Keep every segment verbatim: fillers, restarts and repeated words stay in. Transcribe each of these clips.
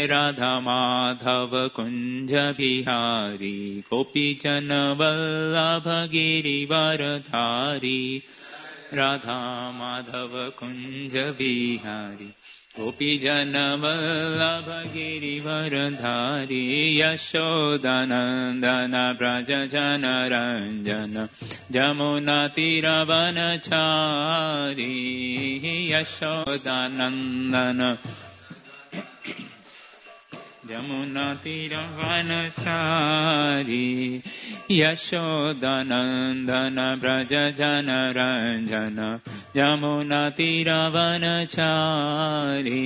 राधा माधव कुंज बिहारी गोपीजन वल्लभ गिरिवरधारी राधा माधव कुंज बिहारी गोपीजन वल्लभ गिरिवरधारी यशोदानंदन व्रज जन रंजन जमुना तीरवनचारी यशोदानंदन यमुना तीरवनचारी यशोदानंदन व्रज जन रंजन यमुना तीरवनचारी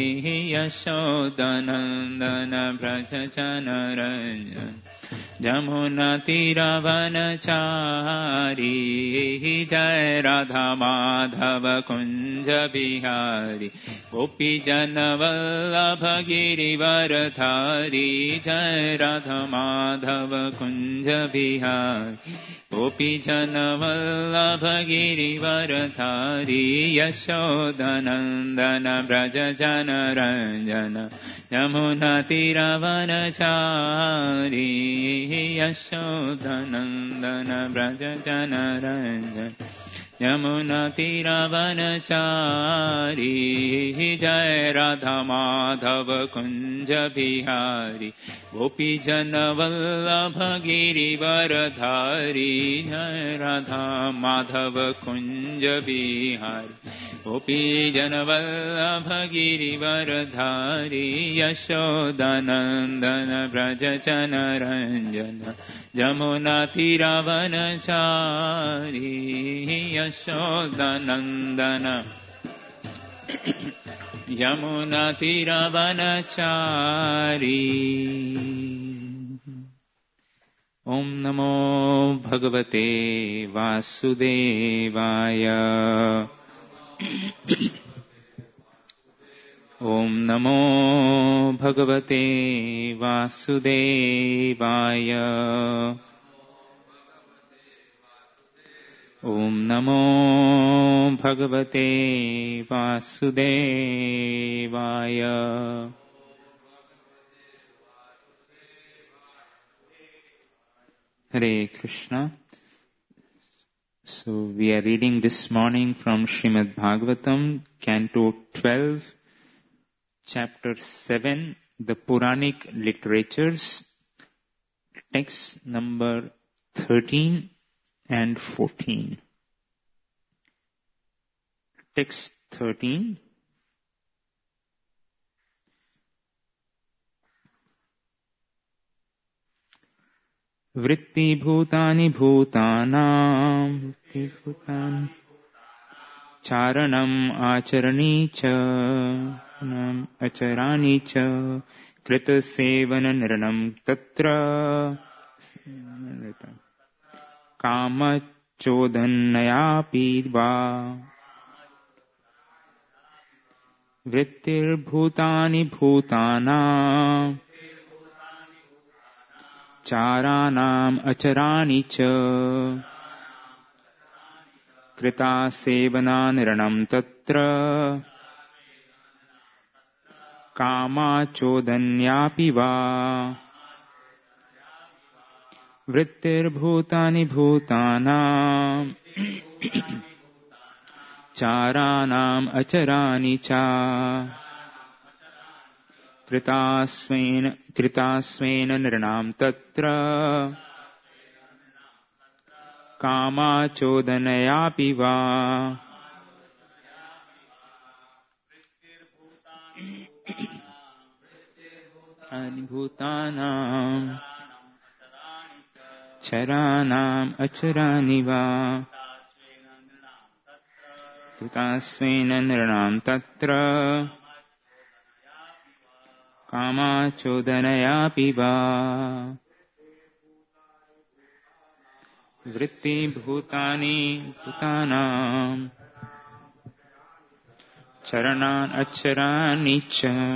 यशोदानंदन व्रज जन रंजन यमुना तीरवनचारी जय राधा माधव कुंज बिहारी गोपीजन वल्लभ गिरिवरधारी जय राधा माधव कुंज बिहारी गोपीजन वल्लभ गिरिवरधारी यशोदानंदन व्रज जन रंजन यमुना तीरवनचारी यशोदानंदन व्रज जन रंजन यमुना तीरवनचारी जय राधा माधव कुंज बिहारी गोपीजन वल्लभ गिरिवरधारी जय राधा माधव कुंज बिहारी गोपीजन वल्लभ गिरिवरधारी यशोदानंदन व्रज जन रंजन यमुना तीरवनचारी यशोदानंदन यमुना तीरवनचारी। ओम नमो भगवते वासुदेवाय ओम नमो भगवते वासुदेवाय ओम नमो भगवते वासुदेवाय। Hare Krishna. So we are reading this morning from Srimad Bhagavatam, Canto twelve, Chapter seven, the Puranic Literatures, text number thirteen and fourteen. Text thirteen. Vritti bhutani bhutanam vritti bhutani charanam acharani cha nam acharani cha krita sevana niranam tatra kama chodhanyapi va vrittir bhutani bhutanam चारानाम अचराणि च कृता सेवना निरणम तत्र कामाचोदन्यापि वा वृत्तिर्भूतानि भूतानां चारानाम अचराणि च कृतास्वेन कृतास्वेन नृणां तत्र कामाचोदनयापि वा भूतानां चरानाम् अचराणि वा कृतास्वेन नृणां तत्र कामाचोदनयापि वा वृत्ति भूतानि भूतानां चरणान् अचराणि च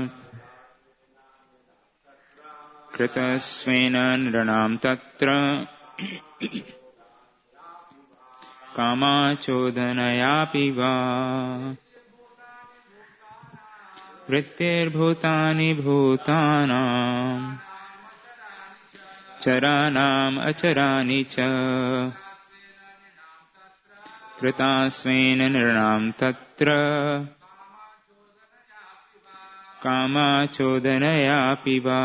कृतस्वेन नृणां तत्र कामाचोदनयापि वा वृत्तिर्भूतानि भूतानां चरानाम् अचराणि च कृतास्वेन नृणां तत्र कामाचोदनयापि वा.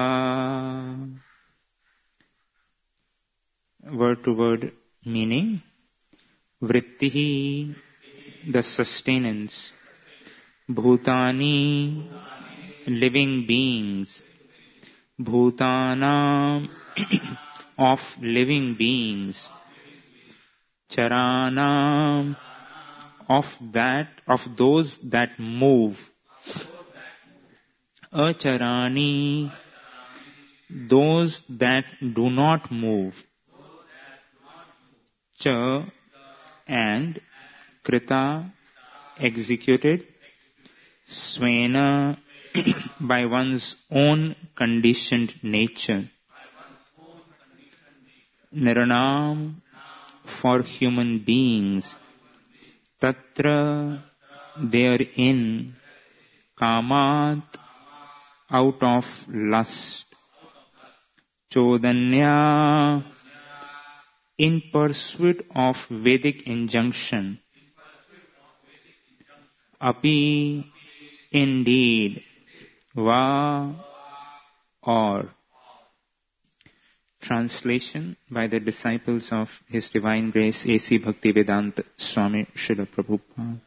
Word to word meaning: Vrittihi, the sustenance; Bhutani, living beings; Bhutanam, of living beings; Charanam, of that, of those that move; Acharani, those that do not move; Cha, and Krita, executed; Svena, by one's own conditioned nature; Niranam, for human beings; Tatra, therein; Kamat, out of lust; Chodanya, in pursuit of Vedic injunction; Api, indeed; Va, or. Translation by the disciples of His Divine Grace A C Bhaktivedanta Swami Srila Prabhupada.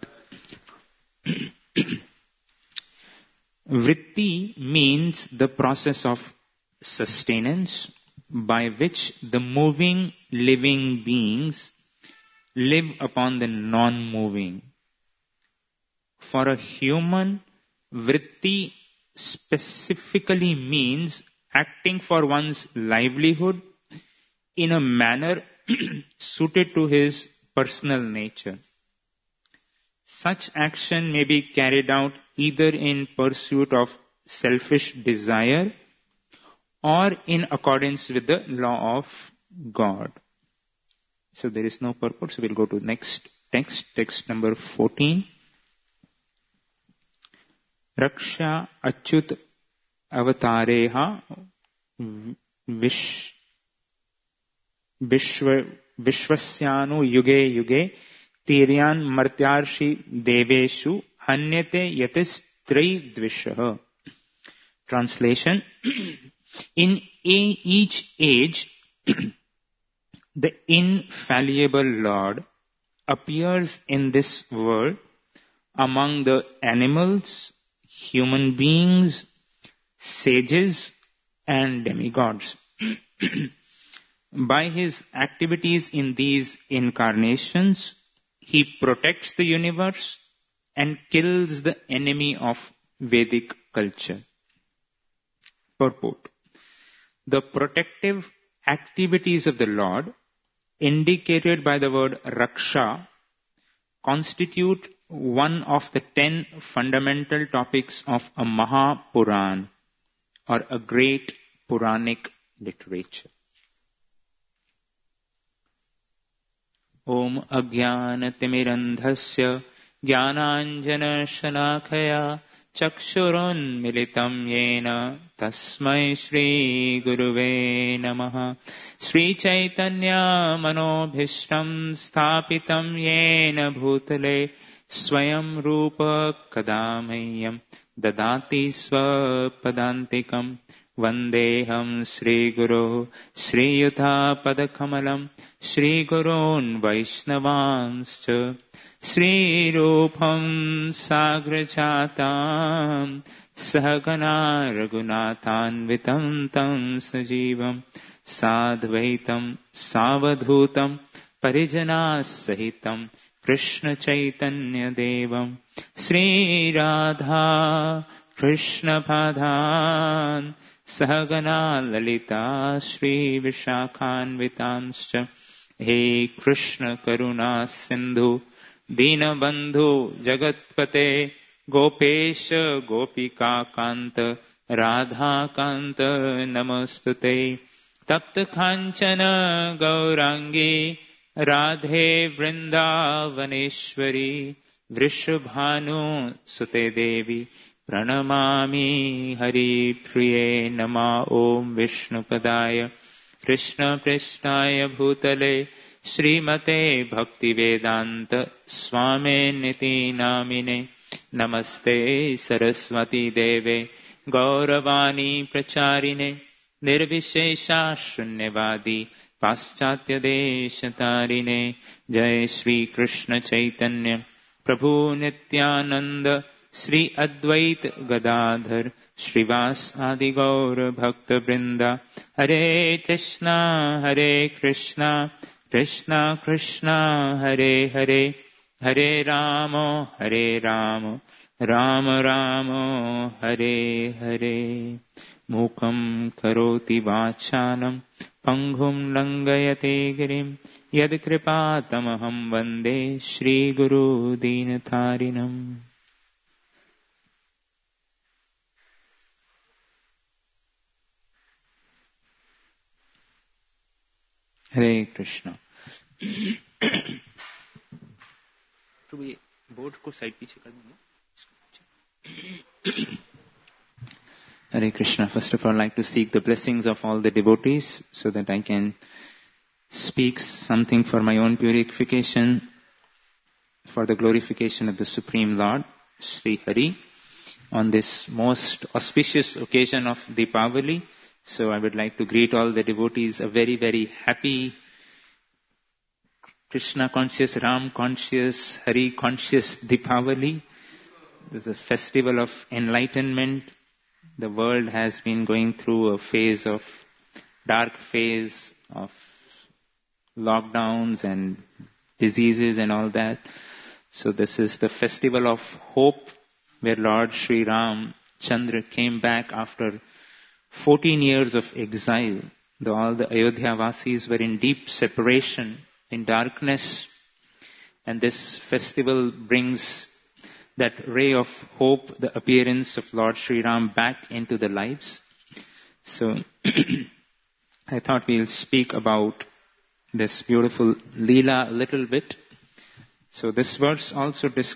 Vritti means the process of sustenance by which the moving living beings live upon the non-moving. For a human, vritti specifically means acting for one's livelihood in a manner suited to his personal nature. Such action may be carried out either in pursuit of selfish desire or in accordance with the law of God. So there is no purport, so we'll go to the next text, text number fourteen. Raksha Achyut Avatareha Vish Vishwa Vishwasyanu Yuge Yuge Tiryan Martyarshi Deveshu Hanyate Yatis Traidvishah. Translation: in each age, the infallible Lord appears in this world among the animals, human beings, sages, and demigods. By his activities in these incarnations, he protects the universe and kills the enemy of Vedic culture. Purport: the protective activities of the Lord, indicated by the word Raksha, constitute one of the ten fundamental topics of a Mahapuran, or a great Puranic literature. Om Ajnanatimirandhasya Jnananjana Shalakaya Chakshurun Militam Yena Tasmai Shri Guruve Namaha. Shri Chaitanya Manobhishtam Sthapitam Yena Bhutale Swayam Rupa Kadamayam Dadati Swapadantikam Vandeham Shri Guru Shri Yutha Padakamalam Shri Gurun Vaishnavanscha Shri Rupam Sagrachatam Sahagana Raghunathanvitam Tam Sajivam Sadvaitam Savadhutam Parijana Sahitam Krishna Chaitanya Devam Shri Radha Krishna Padhan Sahagana Lalita Shri Vishakhanvitamscha. He Krishna Karuna Sindhu Dinabandhu Jagatpate Gopesha Gopika Kanta Radha Kanta Namostute Tapta Kanchana Gaurangi Radhe Vrindavaneshwari Vrishabhanu Sute Devi Pranamami Hari Priye Nama Om Vishnupadaya Krishna Prishnaya Bhutale Srimate Bhaktivedanta Swame Niti Namine Namaste Saraswati Deve Gauravani Pracharine Nirvishesha Shunyavadi Paschatya Deshatarine Jai Shri Krishna Chaitanya Prabhu Nityananda Shri Advait Gadadhar Shrivas Adi Gaur Bhakta Vrinda Hare Krishna Hare Krishna Krishna Krishna Hare Hare Hare Ramo Hare Ramo Rama Ramo Hare Hare Mukam Karoti Vachanam Panghum Langayate Girim Yad Kripatamaham Vande Shri Guru Dinatharinam. Hare Krishna. तो ये board को side पीछे कर देंगे. Hare Krishna. First of all, I'd like to seek the blessings of all the devotees so that I can speak something for my own purification, for the glorification of the Supreme Lord, Sri Hari, on this most auspicious occasion of Deepavali. So I would like to greet all the devotees a very, very happy Krishna conscious, Ram conscious, Hari conscious Deepavali. This is a festival of enlightenment. The world has been going through a phase of, dark phase of lockdowns and diseases and all that. So this is the festival of hope where Lord Sri Ram Chandra came back after fourteen years of exile. Though all the Ayodhya Vasis were in deep separation, in darkness. And this festival brings that ray of hope, the appearance of Lord Sri Ram back into the lives. So I thought we'll speak about this beautiful Leela a little bit. So this verse also describes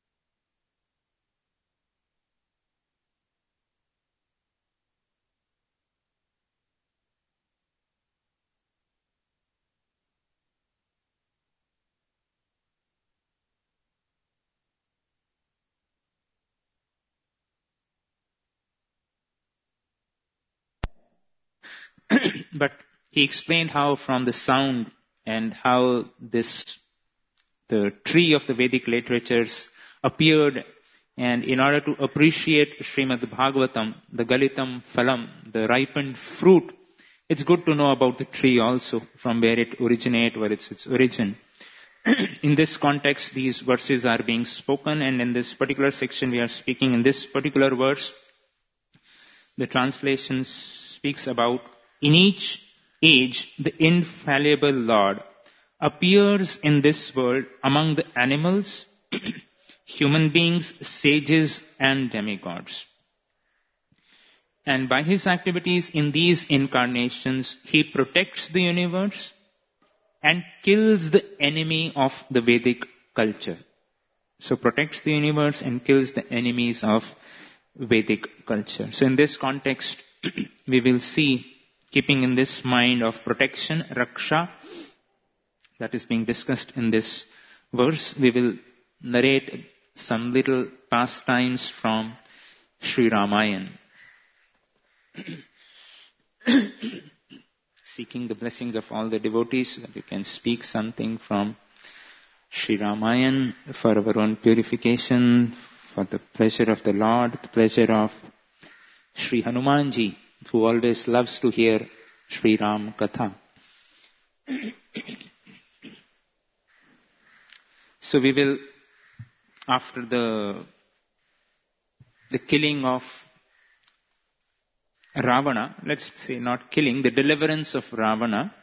but he explained how from the sound and how this, the tree of the Vedic literatures appeared, and in order to appreciate Srimad Bhagavatam, the Galitam Phalam, the ripened fruit, it's good to know about the tree also, from where it originates, where it's its origin. In this context, these verses are being spoken, and in this particular section we are speaking in this particular verse, the translation speaks about, in each age, the infallible Lord appears in this world among the animals, human beings, sages, and demigods. And by his activities in these incarnations, he protects the universe and kills the enemy of the Vedic culture. So protects the universe and kills the enemies of Vedic culture. So in this context, we will see, keeping in this mind of protection, Raksha, that is being discussed in this verse, we will narrate some little pastimes from Sri Ramayana. Seeking the blessings of all the devotees, so that we can speak something from Sri Ramayana for our own purification, for the pleasure of the Lord, the pleasure of Sri Hanumanji, who always loves to hear Sri Ram Katha. So we will, after the the killing of Ravana, let's say not killing, the deliverance of Ravana.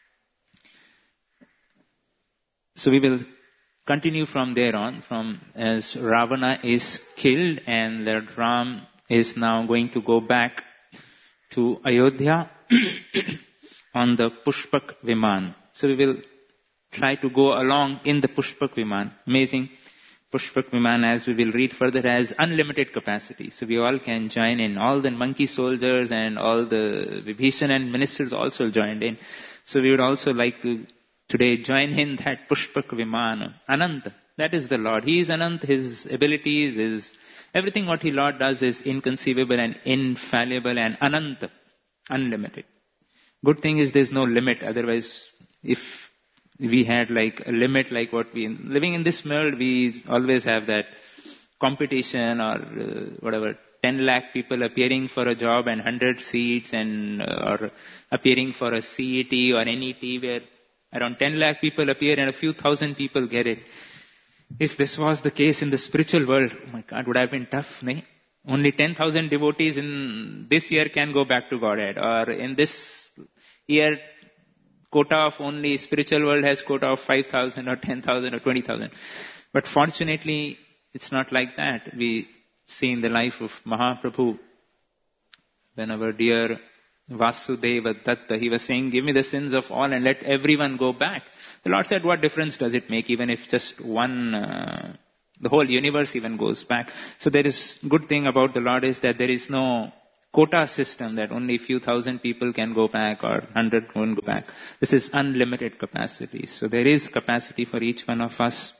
So we will continue from there on, from as Ravana is killed and Lord Ram is now going to go back to Ayodhya on the Pushpak Viman. So we will try to go along in the Pushpak Viman. Amazing Pushpak Viman, as we will read further, has unlimited capacity. So we all can join in. All the monkey soldiers and all the Vibhishan and ministers also joined in. So we would also like to today join in that Pushpak Viman. Ananta, that is the Lord. He is Anant. His abilities, his everything what He Lord does is inconceivable and infallible and Ananta, unlimited. Good thing is there's no limit. Otherwise, if we had like a limit like what we, living in this world, we always have that competition or uh, whatever, ten lakh people appearing for a job and one hundred seats and, uh, or appearing for a C E T or N E T where around ten lakh people appear and a few thousand people get it. If this was the case in the spiritual world, oh my God, would have been tough, nahi? Only ten thousand devotees in this year can go back to Godhead, or in this year, quota of only spiritual world has quota of five thousand or ten thousand or twenty thousand. But fortunately, it's not like that. We see in the life of Mahaprabhu, when our dear Vasudeva Datta, he was saying, give me the sins of all and let everyone go back. The Lord said, what difference does it make even if just one, uh, the whole universe even goes back. So there is, good thing about the Lord is that there is no quota system that only few thousand people can go back or hundred won't go back. This is unlimited capacity. So there is capacity for each one of us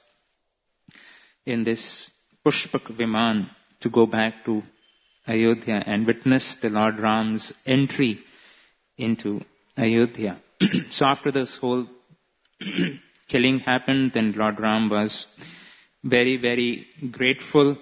in this Pushpak Viman to go back to Ayodhya and witness the Lord Ram's entry into Ayodhya. So after this whole killing happened, then Lord Ram was very, very grateful,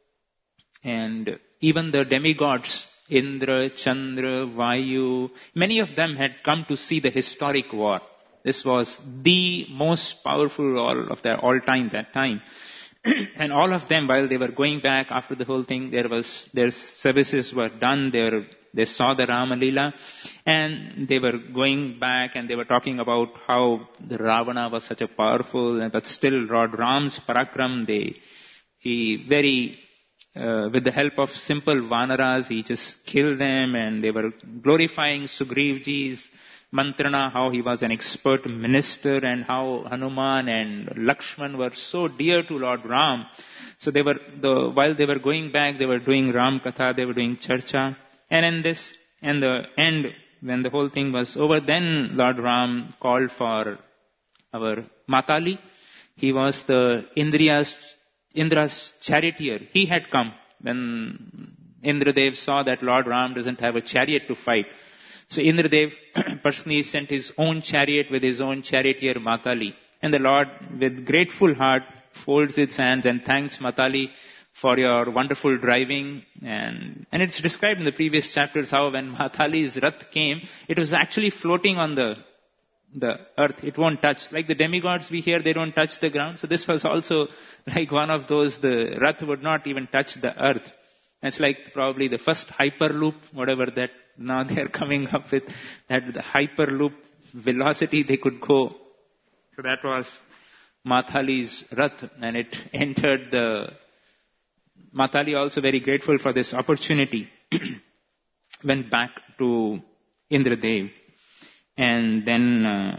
and even the demigods, Indra, Chandra, Vayu, many of them had come to see the historic war. This was the most powerful all of their all time that time. And all of them, while they were going back after the whole thing, there was their services were done. They were, they saw the Rama Leela, and they were going back and they were talking about how the Ravana was such a powerful, but still Lord Ram's parakram, they he very Uh, with the help of simple Vanaras, he just killed them, and they were glorifying Sugrivaji's mantrana, how he was an expert minister, and how Hanuman and Lakshman were so dear to Lord Ram. So they were, the, while they were going back, they were doing Ram Katha, they were doing Charcha. And in this, in the end, when the whole thing was over, then Lord Ram called for our Matali. He was the Indriya's Indra's charioteer. He had come when Indradev saw that Lord Ram doesn't have a chariot to fight. So Indradev personally sent his own chariot with his own charioteer Matali. And the Lord, with grateful heart, folds his hands and thanks Matali for your wonderful driving. And, and it's described in the previous chapters how when Matali's Rath came, it was actually floating on the the earth. It won't touch. Like the demigods we hear, they don't touch the ground. So this was also like one of those, the Rath would not even touch the earth. It's like probably the first hyperloop, whatever that now they're coming up with, that the hyperloop velocity they could go. So that was Mathali's Rath, and it entered the, Mathali also very grateful for this opportunity, went back to Indradev. And then uh,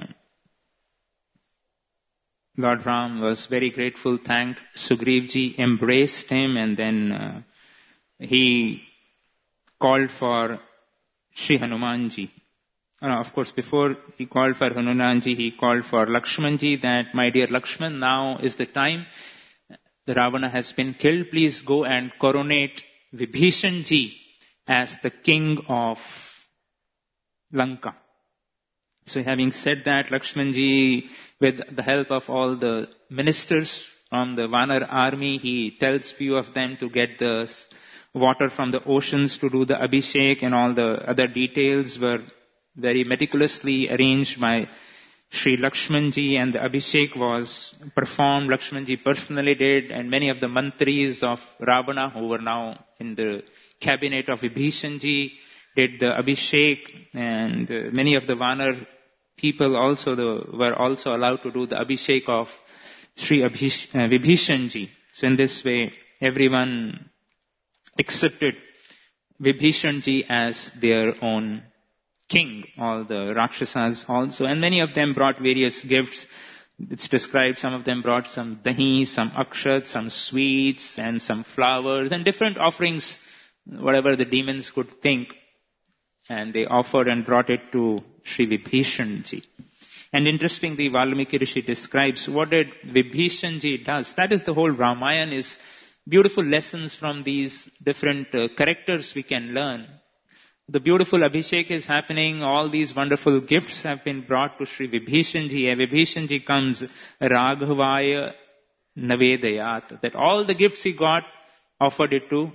Lord Ram was very grateful, thanked Sugrivji, embraced him, and then uh, he called for Shri Hanumanji. Uh, of course, before he called for Hanumanji, he called for Lakshmanji, that, my dear Lakshman, now is the time. The Ravana has been killed. Please go and coronate Vibhishanji as the king of Lanka. So having said that, Lakshmanji, with the help of all the ministers from the Vanar army, he tells few of them to get the water from the oceans to do the Abhishek, and all the other details were very meticulously arranged by Sri Lakshmanji, and the Abhishek was performed. Lakshmanji personally did, and many of the mantris of Ravana, who were now in the cabinet of Vibhishanji, did the Abhishek, and uh, many of the Vanar people also the, were also allowed to do the Abhishek of Sri Abhish, uh, Vibhishanji. So in this way, everyone accepted Vibhishanji as their own king, all the Rakshasas also. And many of them brought various gifts It's described some of them brought some dahi, some akshat, some sweets and some flowers and different offerings, whatever the demons could think. And they offered and brought it to Sri Vibhishanji. And interestingly, Valmiki Rishi describes what did Vibhishanji does. That is the whole Ramayana, is beautiful lessons from these different uh, characters we can learn. The beautiful Abhishek is happening. All these wonderful gifts have been brought to Sri Vibhishanji. And Vibhishanji comes Raghavaya Navedayat. That all the gifts he got, offered it to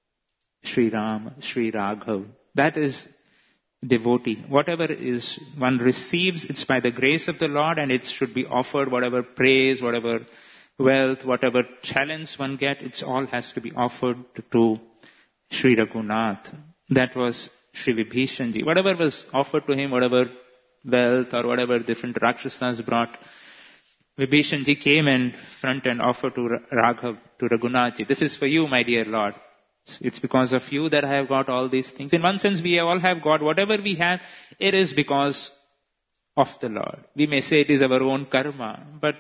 Sri Ram, Sri Raghav. That is devotee. Whatever is one receives, it's by the grace of the Lord, and it should be offered. Whatever praise, whatever wealth, whatever challenge one get, it's all has to be offered to, to Sri Raghunath. That was Sri Vibhishanji. Whatever was offered to him, whatever wealth or whatever different Rakshasas brought, Vibhishanji came in front and offered to Raghav, to Raghunathji. This is for you, my dear Lord. It's because of you that I have got all these things. In one sense, we all have got whatever we have. It is because of the Lord. We may say it is our own karma, but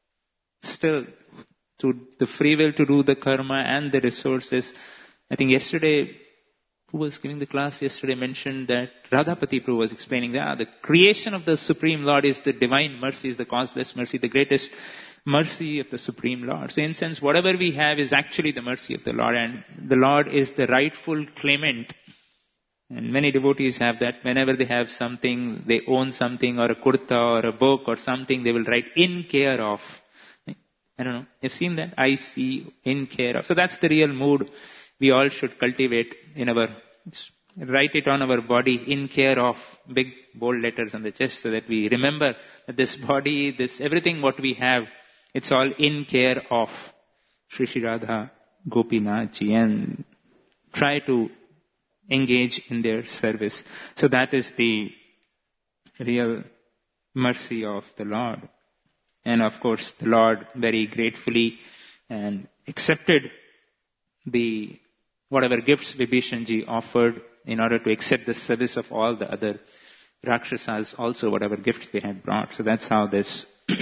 still, to the free will to do the karma and the resources. I think yesterday, who was giving the class yesterday mentioned that Radhapati Prabhu was explaining that ah, the creation of the Supreme Lord is the divine mercy, is the causeless mercy, the greatest mercy of the Supreme Lord. So in sense, whatever we have is actually the mercy of the Lord, and the Lord is the rightful claimant. And many devotees have that. Whenever they have something, they own something or a kurta or a book or something, they will write in care of. I don't know. You've seen that? I see, in care of. So that's the real mood we all should cultivate in our, write it on our body, in care of, big bold letters on the chest, so that we remember that this body, this everything what we have, it's all in care of Sri Sri Radha Gopinathji, and try to engage in their service. So that is the real mercy of the Lord. And of course, the Lord very gratefully and accepted the whatever gifts Vibhishanji offered in order to accept the service of all the other Rakshasas, also whatever gifts they had brought. So that's how this.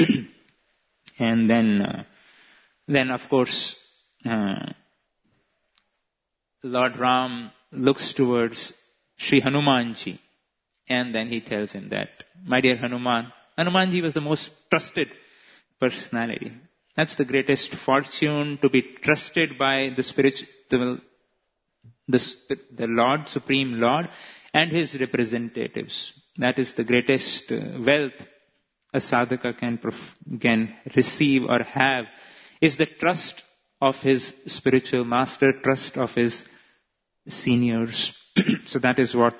And then, uh, then of course, uh, Lord Ram looks towards Sri Hanumanji, and then he tells him that, my dear Hanuman, Hanumanji was the most trusted personality. That's the greatest fortune, to be trusted by the spiritual, the, the Lord, Supreme Lord, and His representatives. That is the greatest uh, wealth a sadhaka can, prof- can receive or have, is the trust of his spiritual master, trust of his seniors. So that is what.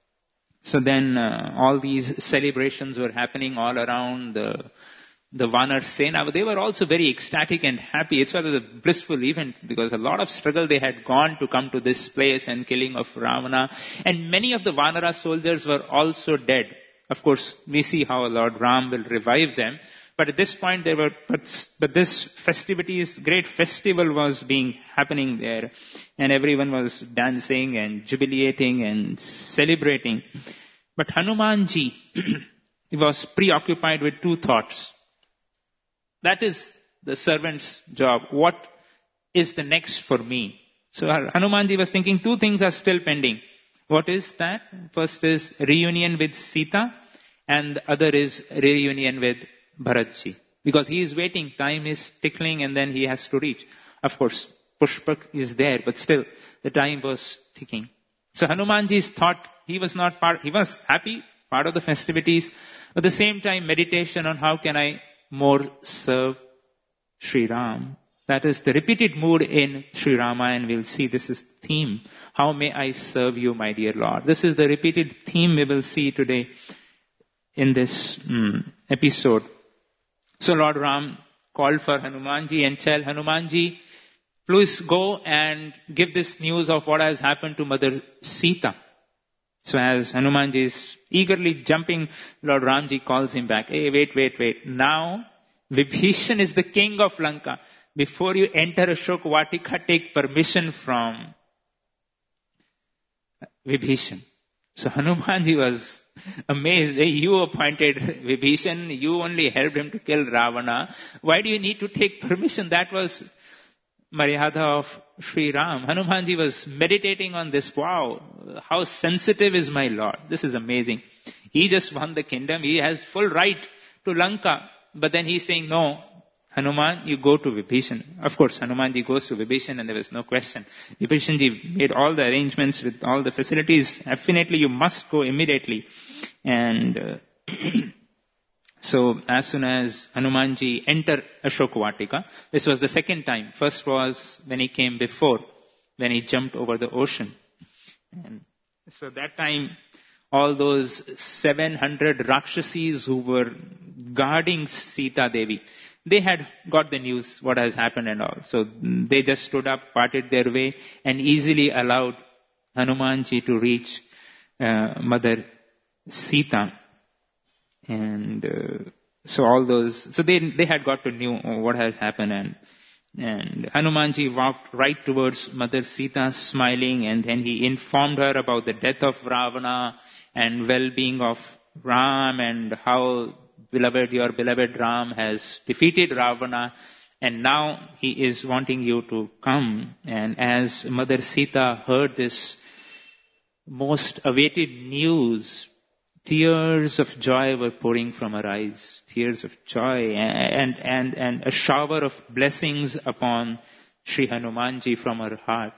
So then uh, all these celebrations were happening all around the the Vanar Sena. They were also very ecstatic and happy. It's rather a blissful event, because a lot of struggle they had gone to come to this place, and killing of Ravana. And many of the Vanara soldiers were also dead. Of course, we see how Lord Ram will revive them. But at this point, they were, but, but this festivities, great festival was being happening there. And everyone was dancing and jubilating and celebrating. But Hanumanji was preoccupied with two thoughts. That is the servant's job. What is the next for me? So Hanumanji was thinking two things are still pending. What is that? First is reunion with Sita, and the other is reunion with Bharatji. Because he is waiting, time is tickling, and then he has to reach. Of course, Pushpak is there, but still the time was ticking. So Hanumanji's thought, he was not part, he was happy, part of the festivities, but at the same time meditation on how can I more serve Sri Ram. That is the repeated mood in Sri Ramayana. We'll see this is the theme. How may I serve you, my dear Lord? This is the repeated theme we will see today in this um, episode. So Lord Ram called for Hanumanji and tell Hanumanji, please go and give this news of what has happened to Mother Sita. So as Hanumanji is eagerly jumping, Lord Ramji calls him back. Hey, wait, wait, wait. Now, Vibhishan is the king of Lanka. Before you enter Ashok Vatika, take permission from Vibhishan. So Hanumanji was amazed. Hey, you appointed Vibhishan, you only helped him to kill Ravana. Why do you need to take permission? That was Maryada of Sri Ram. Hanumanji was meditating on this. Wow, how sensitive is my Lord. This is amazing. He just won the kingdom. He has full right to Lanka. But then he's saying, no, Hanuman, you go to Vibhishan. Of course, Hanumanji goes to Vibhishan and there was no question. Vibhishanji made all the arrangements with all the facilities. Definitely you must go immediately. And uh, so as soon as Hanumanji entered Ashokavatika, this was the second time. First was when he came before, when he jumped over the ocean. And so that time, all those seven hundred Rakshasis who were guarding Sita Devi, they had got the news what has happened and all. So they just stood up, parted their way, and easily allowed Hanumanji to reach uh, Mother Sita. And uh, so all those, so they they had got to know what has happened, and and Hanumanji walked right towards Mother Sita, smiling, and then he informed her about the death of Ravana and well-being of Ram, and how beloved, your beloved Ram has defeated Ravana, and now he is wanting you to come. And as Mother Sita heard this most awaited news, tears of joy were pouring from her eyes, tears of joy, and, and, and a shower of blessings upon Sri Hanumanji from her heart.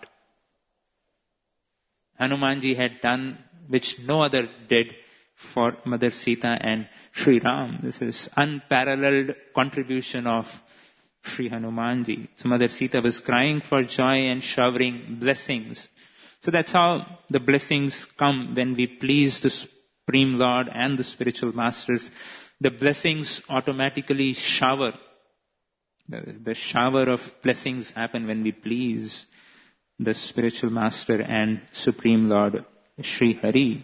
Hanumanji had done which no other did for Mother Sita and Sri Ram. This is unparalleled contribution of Sri Hanumanji. So Mother Sita was crying for joy and showering blessings. So that's how the blessings come when we please the Supreme Lord and the spiritual masters. The blessings automatically shower. The, the shower of blessings happen when we please the spiritual master and Supreme Lord Sri Hari.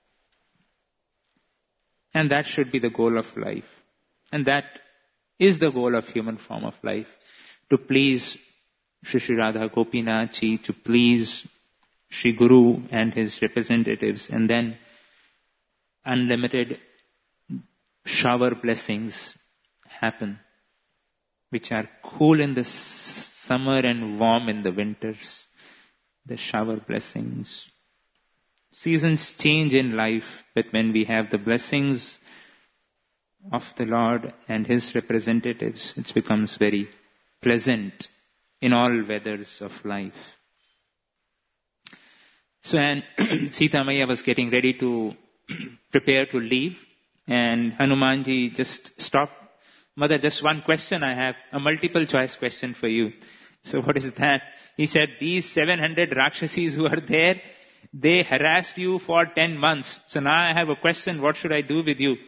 And that should be the goal of life. And that is the goal of human form of life. To please Shri Shri Radha Gopinath Ji, to please Shri Guru and his representatives, and then unlimited shower blessings happen, which are cool in the summer and warm in the winters. The shower blessings. Seasons change in life, but when we have the blessings of the Lord and his representatives, it becomes very pleasant in all weathers of life. So, and Sita Maya was getting ready to prepare to leave, and Hanumanji just stopped. Mother, just one question I have, a multiple choice question for you. So what is that? He said, these seven hundred Rakshasis who are there, they harassed you for ten months. So now I have a question, what should I do with you?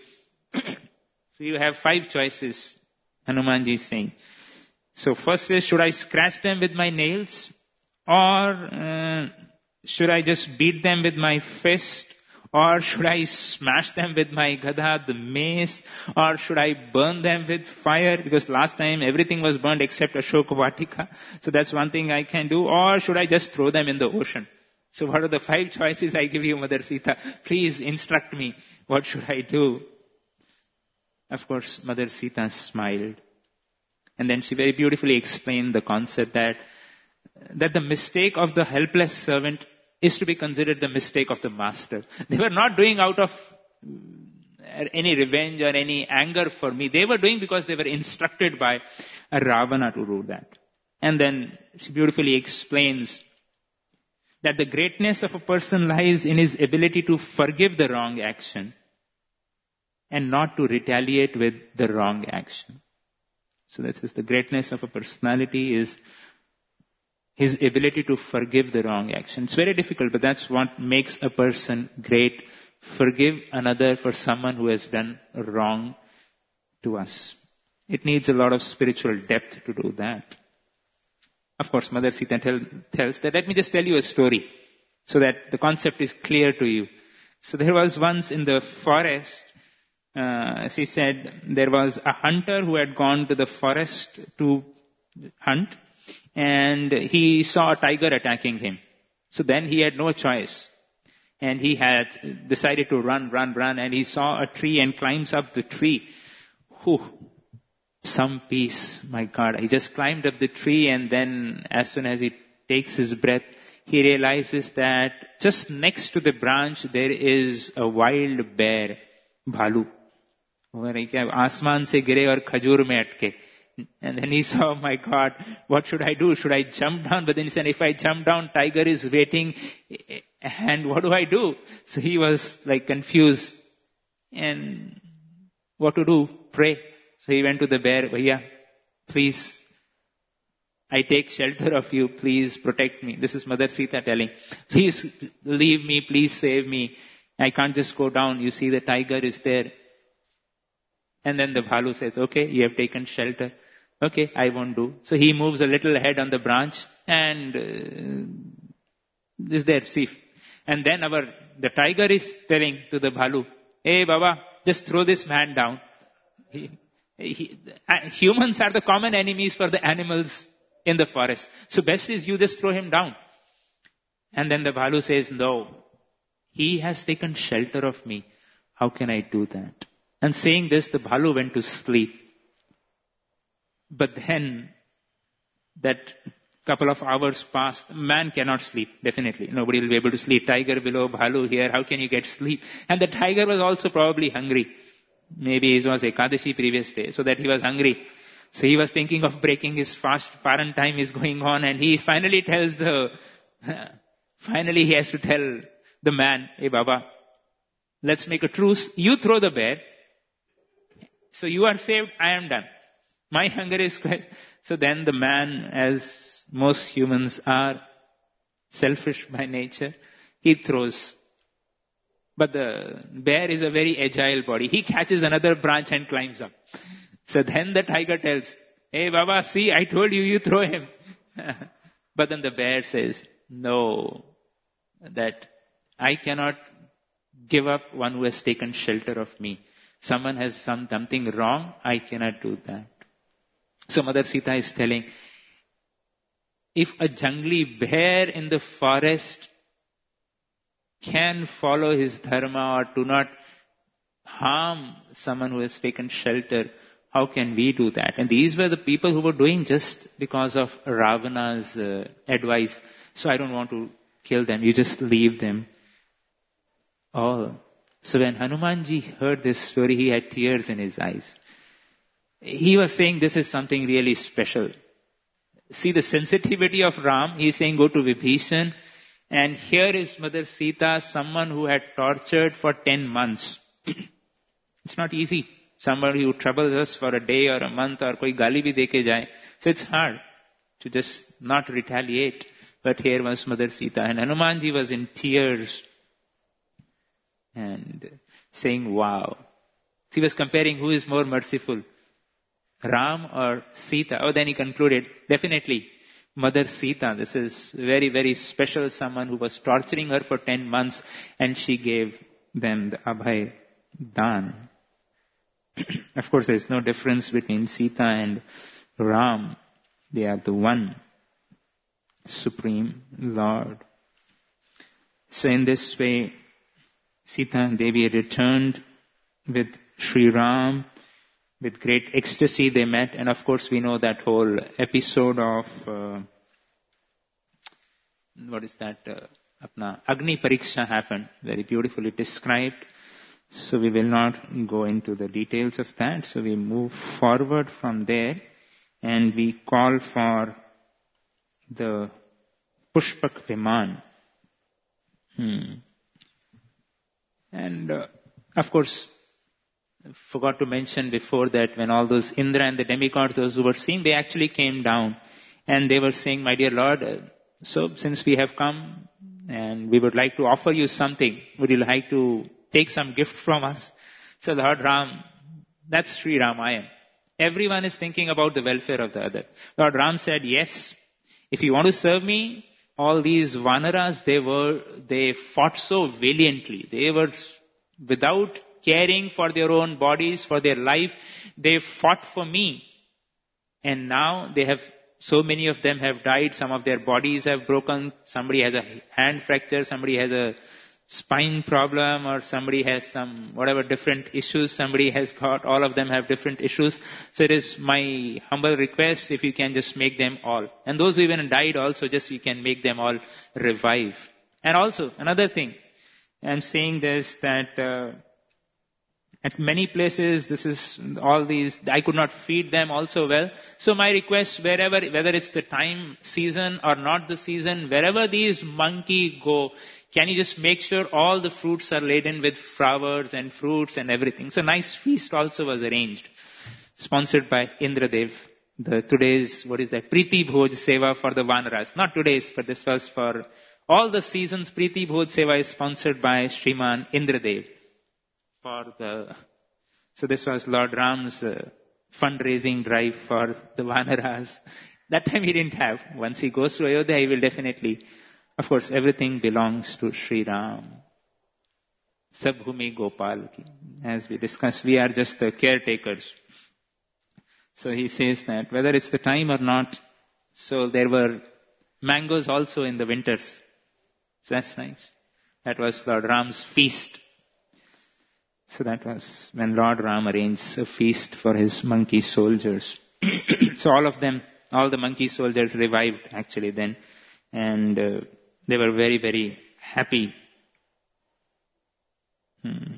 So you have five choices, Hanumanji is saying. So first is, should I scratch them with my nails? Or uh, should I just beat them with my fist? Or should I smash them with my gada, the mace? Or should I burn them with fire? Because last time everything was burned except Ashokavatika. So that's one thing I can do. Or should I just throw them in the ocean? So what are the five choices I give you, Mother Sita? Please instruct me. What should I do? Of course, Mother Sita smiled. And then she very beautifully explained the concept that, that the mistake of the helpless servant is to be considered the mistake of the master. They were not doing out of any revenge or any anger for me. They were doing because they were instructed by a Ravana to do that. And then she beautifully explains that the greatness of a person lies in his ability to forgive the wrong action and not to retaliate with the wrong action. So that is the greatness of a personality is his ability to forgive the wrong action. It's very difficult, but that's what makes a person great. Forgive another for someone who has done wrong to us. It needs a lot of spiritual depth to do that. Of course, Mother Sita tell, tells that, let me just tell you a story so that the concept is clear to you. So there was once in the forest, uh, she said, there was a hunter who had gone to the forest to hunt, and he saw a tiger attacking him. So then he had no choice. And he had decided to run, run, run, and he saw a tree and climbs up the tree. Whew, some peace, my God. He just climbed up the tree, and then as soon as he takes his breath, he realizes that just next to the branch there is a wild bear, bhalu. Asman se gire aur khajur mein atke. And then he saw, my God, what should I do? Should I jump down? But then he said, if I jump down, tiger is waiting. And what do I do? So he was like confused. And what to do? Pray. So he went to the bear. Bhaiya, please, I take shelter of you. Please protect me. This is Mother Sita telling. Please leave me. Please save me. I can't just go down. You see the tiger is there. And then the bhalu says, okay, you have taken shelter. Okay, I won't do. So he moves a little ahead on the branch and uh, is there, see. And then our, the tiger is telling to the bhalu, hey Baba, just throw this man down. He, he, uh, humans are the common enemies for the animals in the forest. So best is you just throw him down. And then the bhalu says, no, he has taken shelter of me. How can I do that? And saying this, the bhalu went to sleep. But then, that couple of hours passed. Man cannot sleep, definitely. Nobody will be able to sleep. Tiger below, bhalu here. How can you get sleep? And the tiger was also probably hungry. Maybe it was Ekadashi previous day, so that he was hungry. So he was thinking of breaking his fast. Paran time is going on, and he finally tells the, finally he has to tell the man, hey Baba, let's make a truce. You throw the bear. So you are saved, I am done. My hunger is quenched. So then the man, as most humans are, selfish by nature, he throws. But the bear is a very agile body. He catches another branch and climbs up. So then the tiger tells, hey Baba, see, I told you, you throw him. But then the bear says, no, that I cannot give up one who has taken shelter of me. Someone has done something wrong, I cannot do that. So Mother Sita is telling, if a jungly bear in the forest can follow his dharma or do not harm someone who has taken shelter, how can we do that? And these were the people who were doing just because of Ravana's uh, advice. So I don't want to kill them, you just leave them all. So when Hanumanji heard this story, he had tears in his eyes. He was saying this is something really special. See the sensitivity of Ram. He is saying go to Vibhishan. And here is Mother Sita, someone who had tortured for ten months. It's not easy. Somebody who troubles us for a day or a month or koi gali bhi deke jaye. So it's hard to just not retaliate. But here was Mother Sita. And Hanumanji was in tears. And saying, wow. He was comparing who is more merciful, Ram or Sita. Oh, then he concluded, definitely Mother Sita. This is very, very special. Someone who was torturing her for ten months and she gave them the Abhay Dan. Of course, there is no difference between Sita and Ram. They are the one Supreme Lord. So in this way, Sita and Devi returned with Sri Ram. With great ecstasy they met. And of course we know that whole episode of, uh, what is that, uh, apna Agni Pariksha happened. Very beautifully described. So we will not go into the details of that. So we move forward from there and we call for the Pushpak Viman. Hmm. And uh, of course, forgot to mention before that when all those Indra and the demigods, those who were seeing, they actually came down and they were saying, my dear Lord, uh, so since we have come and we would like to offer you something, would you like to take some gift from us? So Lord Ram, that's Sri Ramayana. Everyone is thinking about the welfare of the other. Lord Ram said, yes, if you want to serve me, all these Vanaras, they were, they fought so valiantly. They were without caring for their own bodies, for their life. They fought for me. And now they have, so many of them have died. Some of their bodies have broken. Somebody has a hand fracture. Somebody has a spine problem, or somebody has some whatever different issues somebody has got. All of them have different issues. So it is my humble request if you can just make them all. And those who even died also, just you can make them all revive. And also another thing, I'm saying this that uh, at many places, this is all these, I could not feed them also well. So my request, wherever, whether it's the time, season or not the season, wherever these monkey go, can you just make sure all the fruits are laden with flowers and fruits and everything? So nice feast also was arranged, sponsored by Indradev. The today's, what is that, Preeti Bhoj Seva for the Vanaras. Not today's, but this was for all the seasons. Preeti Bhoj Seva is sponsored by Shriman Indradev. For the, so this was Lord Ram's uh, fundraising drive for the Vanaras. That time he didn't have. Once he goes to Ayodhya, he will definitely, of course, everything belongs to Sri Ram. Sabhumi Gopal ki. As we discussed, we are just the caretakers. So he says that whether it's the time or not, so there were mangoes also in the winters. So that's nice. That was Lord Ram's feast. So that was when Lord Ram arranged a feast for his monkey soldiers. So all of them, all the monkey soldiers revived actually then. And uh, they were very, very happy. Hmm.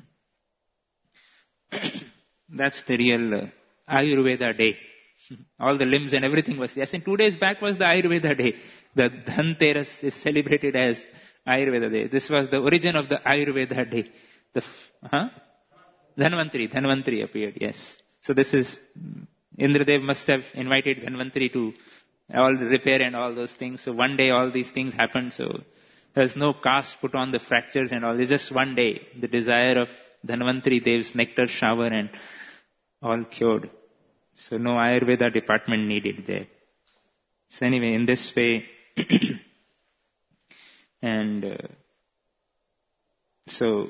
That's the real uh, Ayurveda day. All the limbs and everything was, yes, and two days back was the Ayurveda day. The Dhanteras is celebrated as Ayurveda day. This was the origin of the Ayurveda day. The, huh? Dhanvantari, Dhanvantari appeared, yes. So this is, Indradev must have invited Dhanvantari to all repair and all those things. So one day all these things happened. So there's no cast put on the fractures and all. It's just one day. The desire of Dhanvantari Dev's nectar shower and all cured. So no Ayurveda department needed there. So anyway, in this way, and uh, so,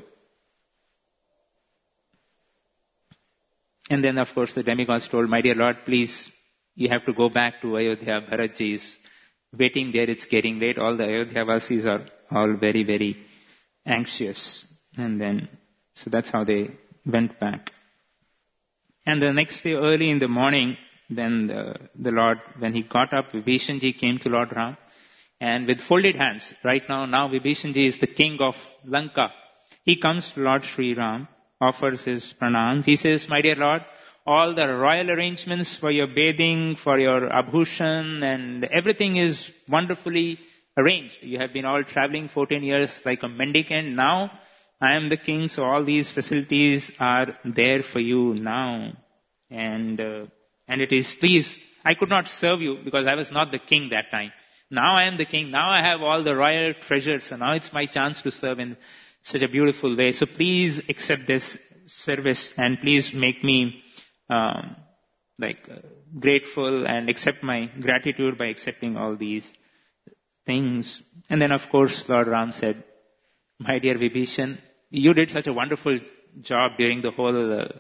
and then of course the demigods told, my dear Lord, please, you have to go back to Ayodhya. Bharatji is waiting there, it's getting late. All the Ayodhya-vasis are all very, very anxious. And then, so that's how they went back. And the next day early in the morning, then the, the Lord, when he got up, Vibhishanji came to Lord Ram. And with folded hands, right now, now Vibhishanji is the king of Lanka. He comes to Lord Sri Ram, offers his pranams. He says, my dear Lord, all the royal arrangements for your bathing, for your abhushan, and everything is wonderfully arranged. You have been all traveling fourteen years like a mendicant. Now, I am the king, so all these facilities are there for you now. And, uh, and it is, please, I could not serve you because I was not the king that time. Now I am the king. Now I have all the royal treasures. So now it's my chance to serve in such a beautiful way. So please accept this service and please make me um, like uh, grateful and accept my gratitude by accepting all these things. And then of course Lord Ram said, my dear Vibhishan, you did such a wonderful job during the whole uh,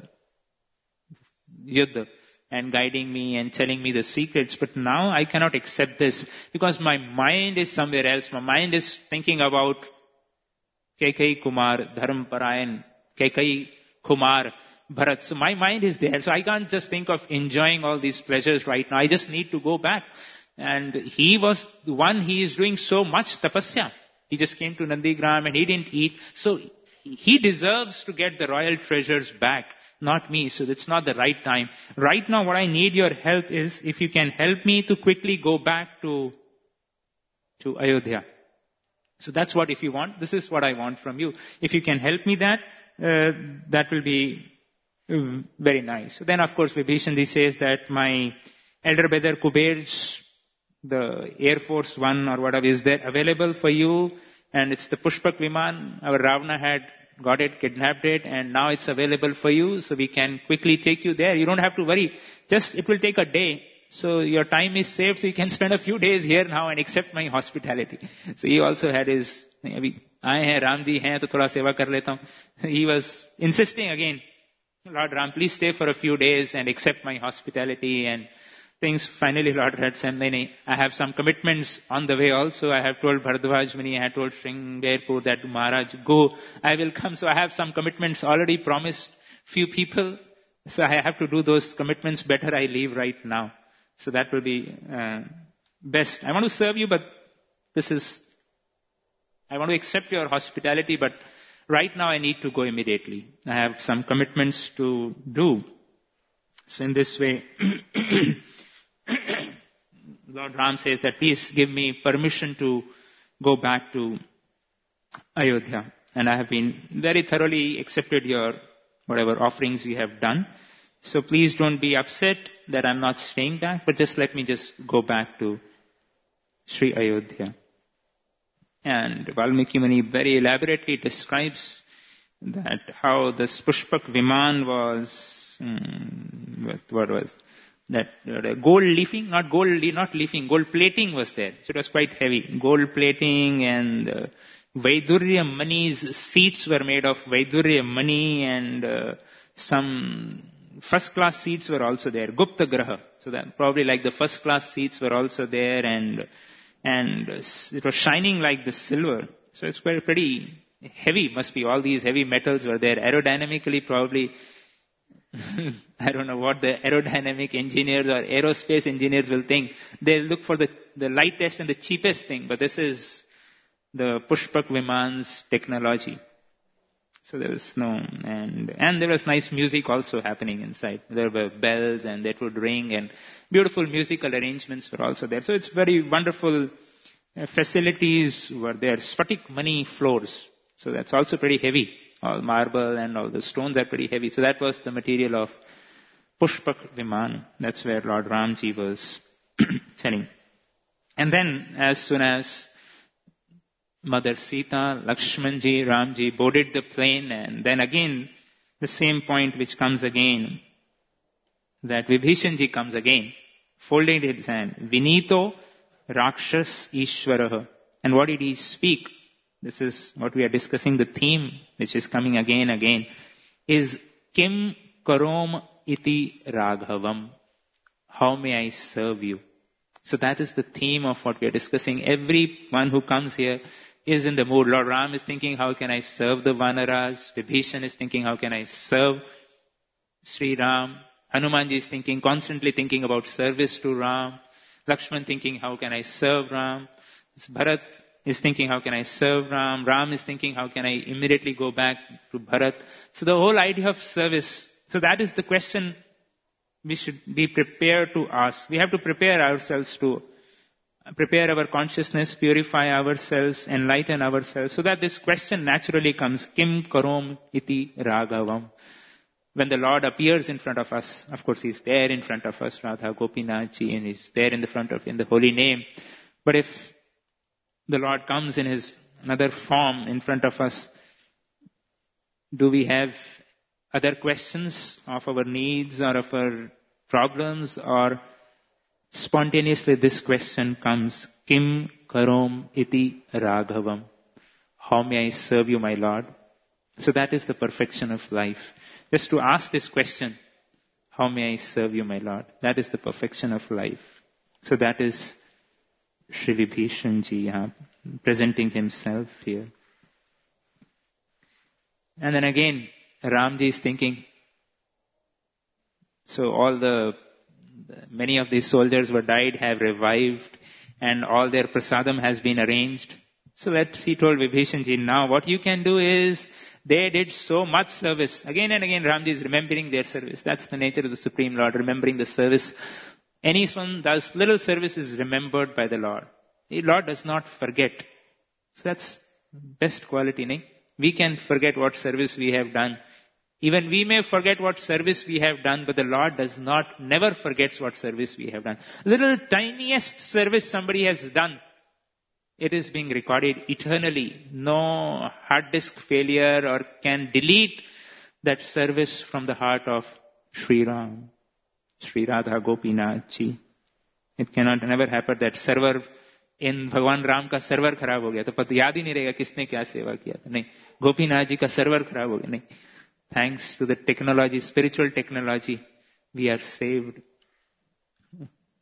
Yuddha and guiding me and telling me the secrets, but now I cannot accept this because my mind is somewhere else. My mind is thinking about Kekai Kumar, Dharmparayan, Kekai Kumar, Bharat. So my mind is there. So I can't just think of enjoying all these pleasures right now. I just need to go back. And he was the one, he is doing so much tapasya. He just came to Nandigram and he didn't eat. So he deserves to get the royal treasures back, not me. So it's not the right time. Right now what I need your help is if you can help me to quickly go back to, to Ayodhya. So that's what if you want, this is what I want from you. If you can help me that, uh, that will be uh, very nice. So then of course Vibhishanji says that my elder brother Kuber's, the Air Force One or whatever is there available for you, and it's the Pushpak Viman. Our Ravana had got it, kidnapped it, and now it's available for you, so we can quickly take you there. You don't have to worry. Just, it will take a day. So your time is saved, so you can spend a few days here now and accept my hospitality. So he also had his, aaye hain, Ramji hain, to thoda seva kar leta hu. He was insisting again, Lord Ram, please stay for a few days and accept my hospitality. And things, finally Lord had said, "Nee, nee, I have some commitments on the way also. I have told Bharadwaj Muni, I had told Shringarpur that Maharaj, go, I will come. So I have some commitments already promised few people. So I have to do those commitments. Better I leave right now. So that will be uh, best. I want to serve you, but this is, I want to accept your hospitality, but right now I need to go immediately. I have some commitments to do." So in this way, Lord Ram says that, "Please give me permission to go back to Ayodhya. And I have been very thoroughly accepted your whatever offerings you have done. So please don't be upset that I'm not staying back, but just let me just go back to Sri Ayodhya." And Valmiki Muni very elaborately describes that how this Pushpak Viman was, um, what, what was that uh, gold leafing, not gold, not leafing, gold plating was there. So it was quite heavy. Gold plating and uh, Vaidurya Mani's seats were made of Vaidurya Mani, and uh, some first class seats were also there. Gupta Graha. So that probably like the first class seats were also there, and and it was shining like the silver. So it's quite pretty heavy, must be. All these heavy metals were there. Aerodynamically, probably, I don't know what the aerodynamic engineers or aerospace engineers will think. They'll look for the, the lightest and the cheapest thing, but this is the Pushpak Viman's technology. So there was no, and, and there was nice music also happening inside. There were bells and that would ring, and beautiful musical arrangements were also there. So it's very wonderful uh, facilities were there. Sphatik Mani floors. So that's also pretty heavy. All marble and all the stones are pretty heavy. So that was the material of Pushpak Viman. That's where Lord Ramji was telling. And then as soon as Mother Sita, Lakshmanji, Ramji boarded the plane, and then again the same point which comes again, that Vibhishanji comes again, folding his hand. Vinito Rakshas Ishwaraha. And what did he speak? This is what we are discussing. The theme which is coming again and again is Kim Karom Iti Raghavam. How may I serve you? So that is the theme of what we are discussing. Everyone who comes here is in the mood. Lord Ram is thinking, how can I serve the Vanaras? Vibhishan is thinking, how can I serve Sri Ram? Hanumanji is thinking, constantly thinking about service to Ram. Lakshman thinking, how can I serve Ram? Bharat is thinking, how can I serve Ram? Ram is thinking, how can I immediately go back to Bharat? So the whole idea of service. So that is the question we should be prepared to ask. We have to prepare ourselves to prepare our consciousness, purify ourselves, enlighten ourselves, so that this question naturally comes. Kim Karom Iti Raghavam. When the Lord appears in front of us, of course He's there in front of us, Radha Gopinathji, and He's there in the front of, in the holy name. But if the Lord comes in His another form in front of us, do we have other questions of our needs or of our problems, or spontaneously this question comes, Kim Karom Iti Raghavam. How may I serve you, my Lord? So that is the perfection of life. Just to ask this question, how may I serve you, my Lord? That is the perfection of life. So that is Sri Vibhishanji uh, presenting himself here. And then again, Ramji is thinking, so all the, many of these soldiers were died, have revived, and all their prasadam has been arranged. So let's, he told Vibhishanji, now what you can do is, they did so much service. Again and again, Ramji is remembering their service. That's the nature of the Supreme Lord, remembering the service. Anyone does little service is remembered by the Lord. The Lord does not forget. So that's best quality, nahin? We can forget what service we have done. Even we may forget what service we have done, but the Lord does not, never forgets what service we have done. Little tiniest service somebody has done, it is being recorded eternally. No hard disk failure or can delete that service from the heart of Sri Ram, Sri Radha Gopinathji. It cannot never happen that server in Bhagwan Ram ka server kharab ho gaya, to pat yaad hi nahi rahega kisne kya seva kiya tha. Nahi, Gopinath ji ka server kharab ho gaya. Nahi. Thanks to the technology, spiritual technology, we are saved.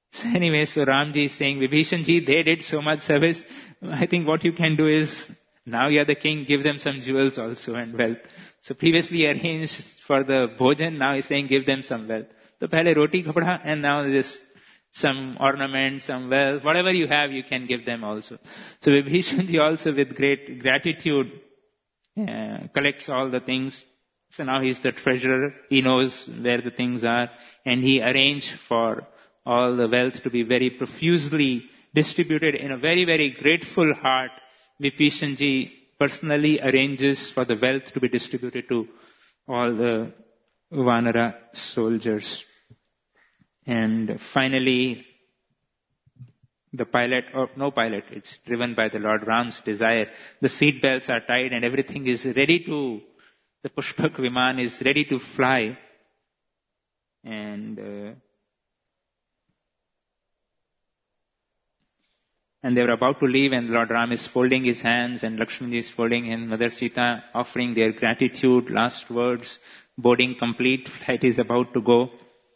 So anyway, so Ramji is saying, Vibhishanji, they did so much service. I think what you can do is, now you are the king, give them some jewels also and wealth. So previously arranged for the bhojan, now he's saying give them some wealth. So pehle roti kapda, and now just some ornaments, some wealth, whatever you have, you can give them also. So Vibhishanji also with great gratitude uh, collects all the things. So now he's the treasurer, he knows where the things are, and he arranged for all the wealth to be very profusely distributed in a very, very grateful heart. Vibhishanji personally arranges for the wealth to be distributed to all the Vanara soldiers. And finally, the pilot, or no pilot, it's driven by the Lord Ram's desire. The seat belts are tied and everything is ready to, the Pushpak Viman is ready to fly. And uh, And they were about to leave, and Lord Ram is folding his hands, and Lakshmana is folding, and Mother Sita offering their gratitude, last words, boarding complete, flight is about to go.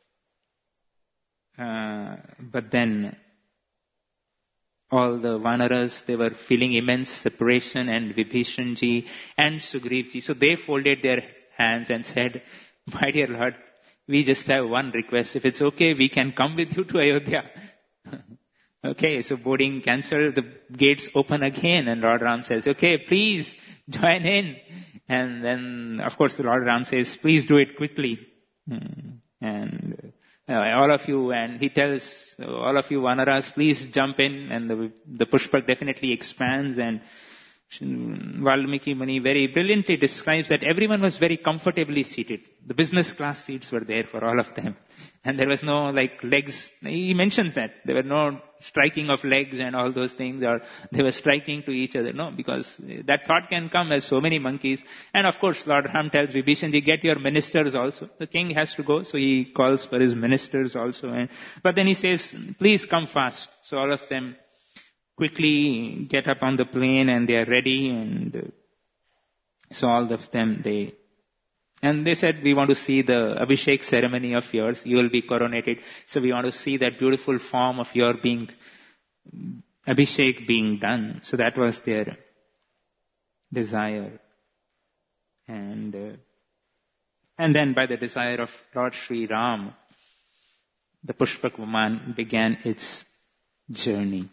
Uh, but then, all the Vanaras, they were feeling immense separation, and Vibhishanji and Sugrivaji. So they folded their hands and said, my dear Lord, we just have one request. If it's okay, we can come with you to Ayodhya. Okay, so boarding cancelled, the gates open again, and Lord Ram says, okay, please join in. And then, of course, the Lord Ram says, please do it quickly. And uh, all of you, and he tells all of you Vanaras, please jump in, and the, the Pushpak definitely expands, and Valmiki Muni very brilliantly describes that everyone was very comfortably seated. The business class seats were there for all of them. And there was no like legs. He mentions that. There were no striking of legs and all those things, or they were striking to each other. No, because that thought can come as so many monkeys. And of course, Lord Ram tells Vibhishanji, get your ministers also. The king has to go, so he calls for his ministers also. And, but then he says, please come fast. So all of them quickly get up on the plane and they are ready, and uh, so all of them, they, and they said, we want to see the Abhishek ceremony of yours, you will be coronated, so we want to see that beautiful form of your being, Abhishek being done. So that was their desire. And, uh, and then by the desire of Lord Sri Ram, the Pushpak Viman began its journey.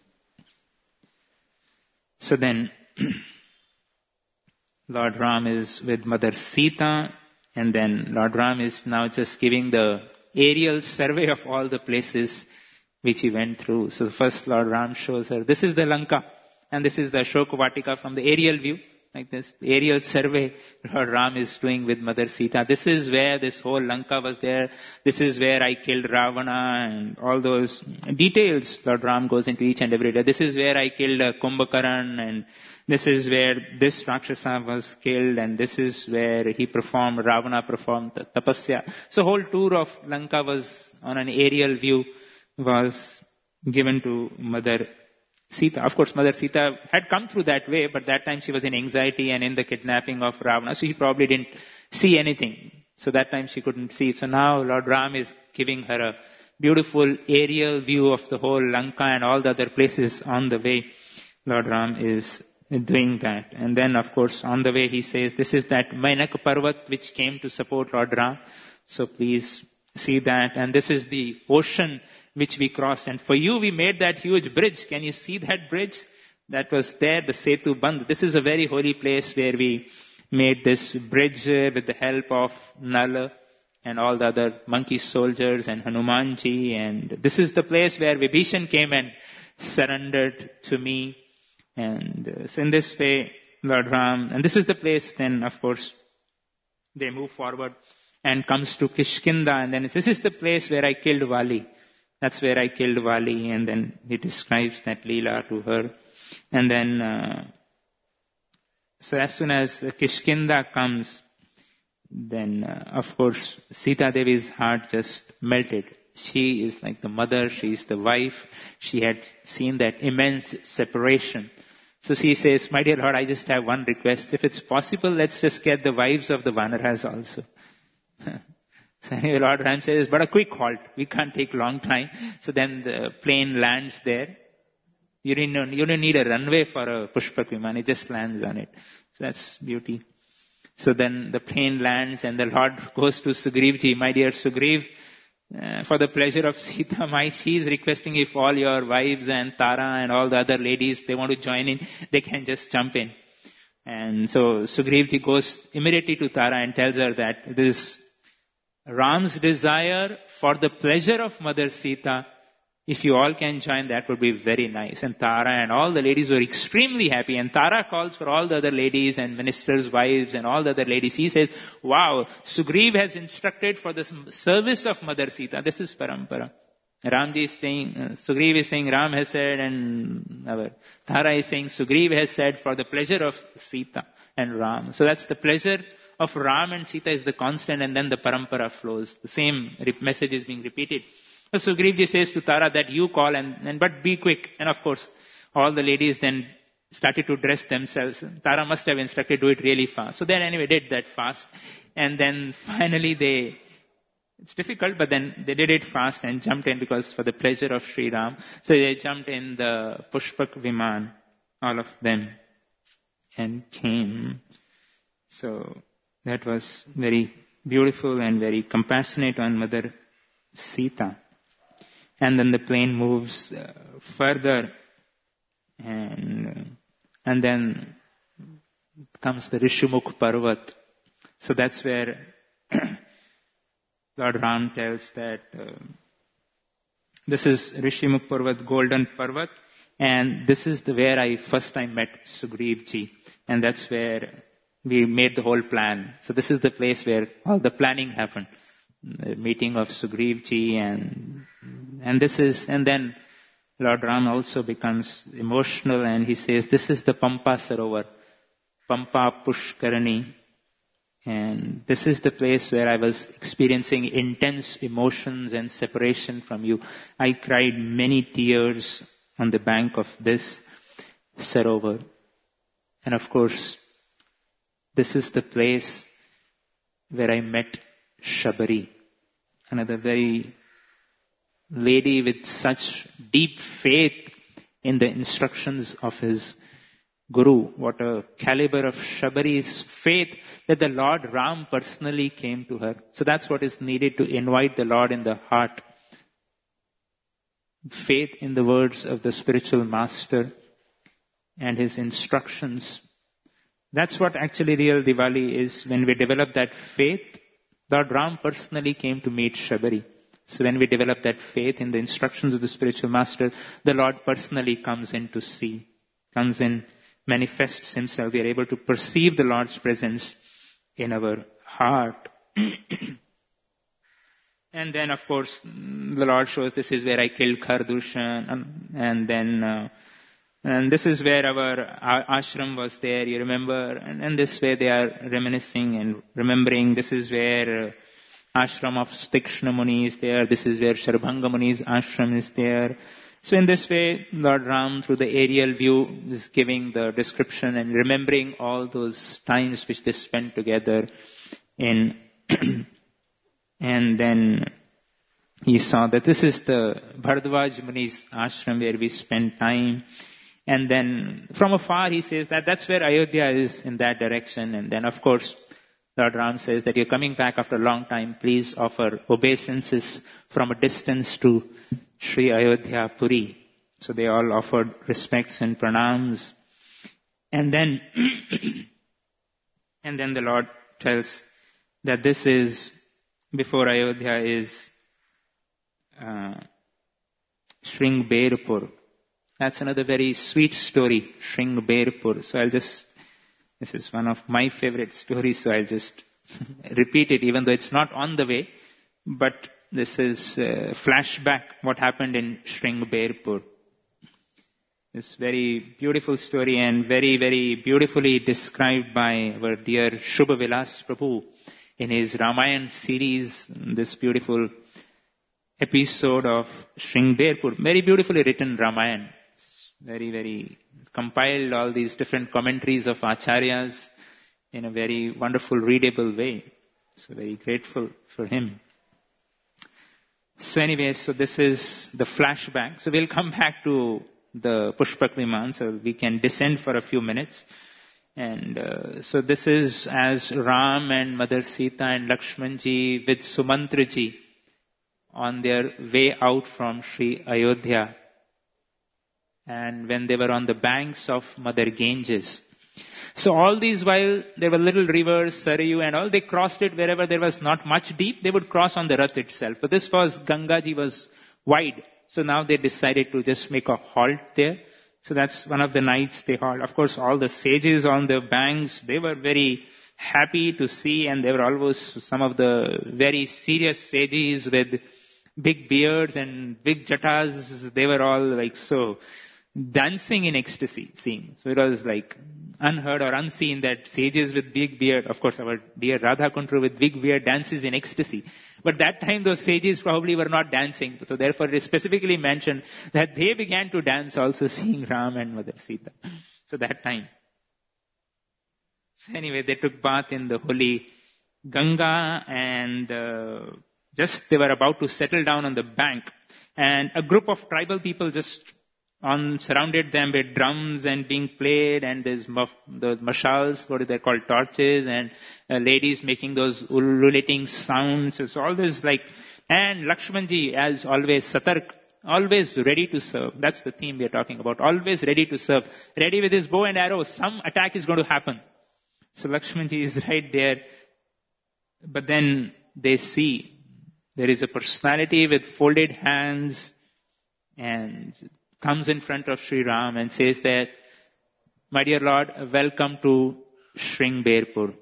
So then, Lord Ram is with Mother Sita, and then Lord Ram is now just giving the aerial survey of all the places which he went through. So first Lord Ram shows her, this is the Lanka, and this is the Ashoka Vatika from the aerial view, like this. The aerial survey Lord Ram is doing with Mother Sita. This is where this whole Lanka was there. This is where I killed Ravana, and all those details Lord Ram goes into each and every day. This is where I killed uh, Kumbhakaran, and this is where this Rakshasa was killed, and this is where he performed, Ravana performed the tapasya. So whole tour of Lanka was on an aerial view, was given to Mother Sita. Of course, Mother Sita had come through that way, but that time she was in anxiety and in the kidnapping of Ravana, so she probably didn't see anything. So that time she couldn't see. So now Lord Ram is giving her a beautiful aerial view of the whole Lanka and all the other places on the way. Lord Ram is doing that. And then, of course, on the way he says, this is that Mainak Parvat which came to support Lord Ram. So please see that. And this is the ocean which we crossed. And for you, we made that huge bridge. Can you see that bridge? That was there, the Setu Bandh. This is a very holy place where we made this bridge with the help of Nala and all the other monkey soldiers and Hanumanji. And this is the place where Vibhishan came and surrendered to me. And uh, so in this way, Lord Ram, and this is the place then, of course, they move forward and comes to Kishkinda. And then it's, this is the place where I killed Vali. That's where I killed Vali, and then he describes that Leela to her. And then, uh, so as soon as Kishkinda comes, then uh, of course Sita Devi's heart just melted. She is like the mother, she is the wife, she had seen that immense separation. So she says, my dear Lord, I just have one request. If it's possible, let's just get the wives of the Vanaras also. So anyway, Lord Ram says, but a quick halt. We can't take long time. So then the plane lands there. You didn't, you don't need a runway for a Pushpak Viman. It just lands on it. So that's beauty. So then the plane lands and the Lord goes to Sugriv-ji. My dear Sugriv, uh, for the pleasure of Sita, my, she is requesting if all your wives and Tara and all the other ladies, they want to join in, they can just jump in. And so Sugriv-ji goes immediately to Tara and tells her that this Ram's desire for the pleasure of Mother Sita, if you all can join, that would be very nice. And Tara and all the ladies were extremely happy. And Tara calls for all the other ladies and ministers' wives and all the other ladies. He says, wow, Sugriv has instructed for the service of Mother Sita. This is parampara. Ramji is saying, uh, Sugriv is saying Ram has said, and our Tara is saying Sugriv has said for the pleasure of Sita and Ram. So that's the pleasure of Ram and Sita is the constant, and then the parampara flows. The same message is being repeated. So Sugriv-ji says to Tara that you call and, and but be quick. And of course, all the ladies then started to dress themselves. Tara must have instructed do it really fast. So they anyway did that fast. And then finally they, it's difficult, but then they did it fast and jumped in because for the pleasure of Sri Ram. So they jumped in the Pushpak Viman, all of them, and came. So that was very beautiful and very compassionate on Mother Sita. And then the plane moves uh, further, and and then comes the Rishimukh Parvat. So that's where Lord Ram tells that uh, this is Rishimukh Parvat, Golden Parvat, and this is the where I first time met Sugriv-ji, and that's where we made the whole plan. So this is the place where all the planning happened. The meeting of Sugriv-ji and and this is and then Lord Ram also becomes emotional and he says, this is the Pampa Sarovar, Pampa Pushkarani, and this is the place where I was experiencing intense emotions and separation from you. I cried many tears on the bank of this Sarovar. And of course, this is the place where I met Shabari, another very lady with such deep faith in the instructions of his Guru. What a caliber of Shabari's faith that the Lord Ram personally came to her. So that's what is needed to invite the Lord in the heart. Faith in the words of the spiritual master and his instructions. That's what actually real Diwali is. When we develop that faith, Lord Ram personally came to meet Shabari. So when we develop that faith in the instructions of the spiritual master, the Lord personally comes in to see, comes in, manifests himself. We are able to perceive the Lord's presence in our heart. And then, of course, the Lord shows this is where I killed Khardushan, and, and then, uh, and this is where our, our ashram was there, you remember, and, and this way they are reminiscing and remembering. This is where uh, ashram of Stikshna Muni is there. This is where Sharbhanga Muni's ashram is there. So in this way, Lord Ram, through the aerial view, is giving the description and remembering all those times which they spent together in. And then he saw that this is the Bharadwaj Muni's ashram where we spend time. And then from afar he says that that's where Ayodhya is, in that direction. And then of course Lord Ram says that you're coming back after a long time. Please offer obeisances from a distance to Sri Ayodhya Puri. So they all offered respects and pranams. And then, and then the Lord tells that this is, before Ayodhya is uh, Shringberpur. That's another very sweet story, Shringberpur. So I'll just, this is one of my favorite stories, so I'll just repeat it, even though it's not on the way. But this is a flashback, what happened in Shringberpur. This very beautiful story and very, very beautifully described by our dear Shubha Vilas Prabhu in his Ramayana series, this beautiful episode of Shringberpur. Very beautifully written Ramayana. Very, very compiled all these different commentaries of Acharyas in a very wonderful, readable way. So very grateful for him. So anyway, so this is the flashback. So we'll come back to the Pushpak Viman, so we can descend for a few minutes. And uh, so this is as Ram and Mother Sita and Lakshmanji with Sumantraji on their way out from Sri Ayodhya. And when they were on the banks of Mother Ganges. So all these while, there were little rivers, Sarayu and all, they crossed it wherever there was not much deep, they would cross on the Rath itself. But this was, Gangaji was wide. So now they decided to just make a halt there. So that's one of the nights they halt. Of course, all the sages on the banks, they were very happy to see, and they were almost some of the very serious sages with big beards and big jatas. They were all like so dancing in ecstasy, seeing. So it was like unheard or unseen that sages with big beard, of course our dear Radha Kundra with big beard dances in ecstasy. But that time those sages probably were not dancing. So therefore it is specifically mentioned that they began to dance also seeing Ram and Mother Sita. So that time. So anyway, they took bath in the holy Ganga, and uh, just they were about to settle down on the bank. And a group of tribal people just on surrounded them with drums and being played, and there's muff, those mashals, what is they called, torches, and uh, ladies making those ululating sounds. It's all this like, and Lakshmanji as always, Satark, always ready to serve. That's the theme we are talking about. Always ready to serve. Ready with his bow and arrow. Some attack is going to happen. So Lakshmanji is right there. But then they see there is a personality with folded hands and comes in front of Sri Ram and says that, my dear Lord, welcome to Sringberpur.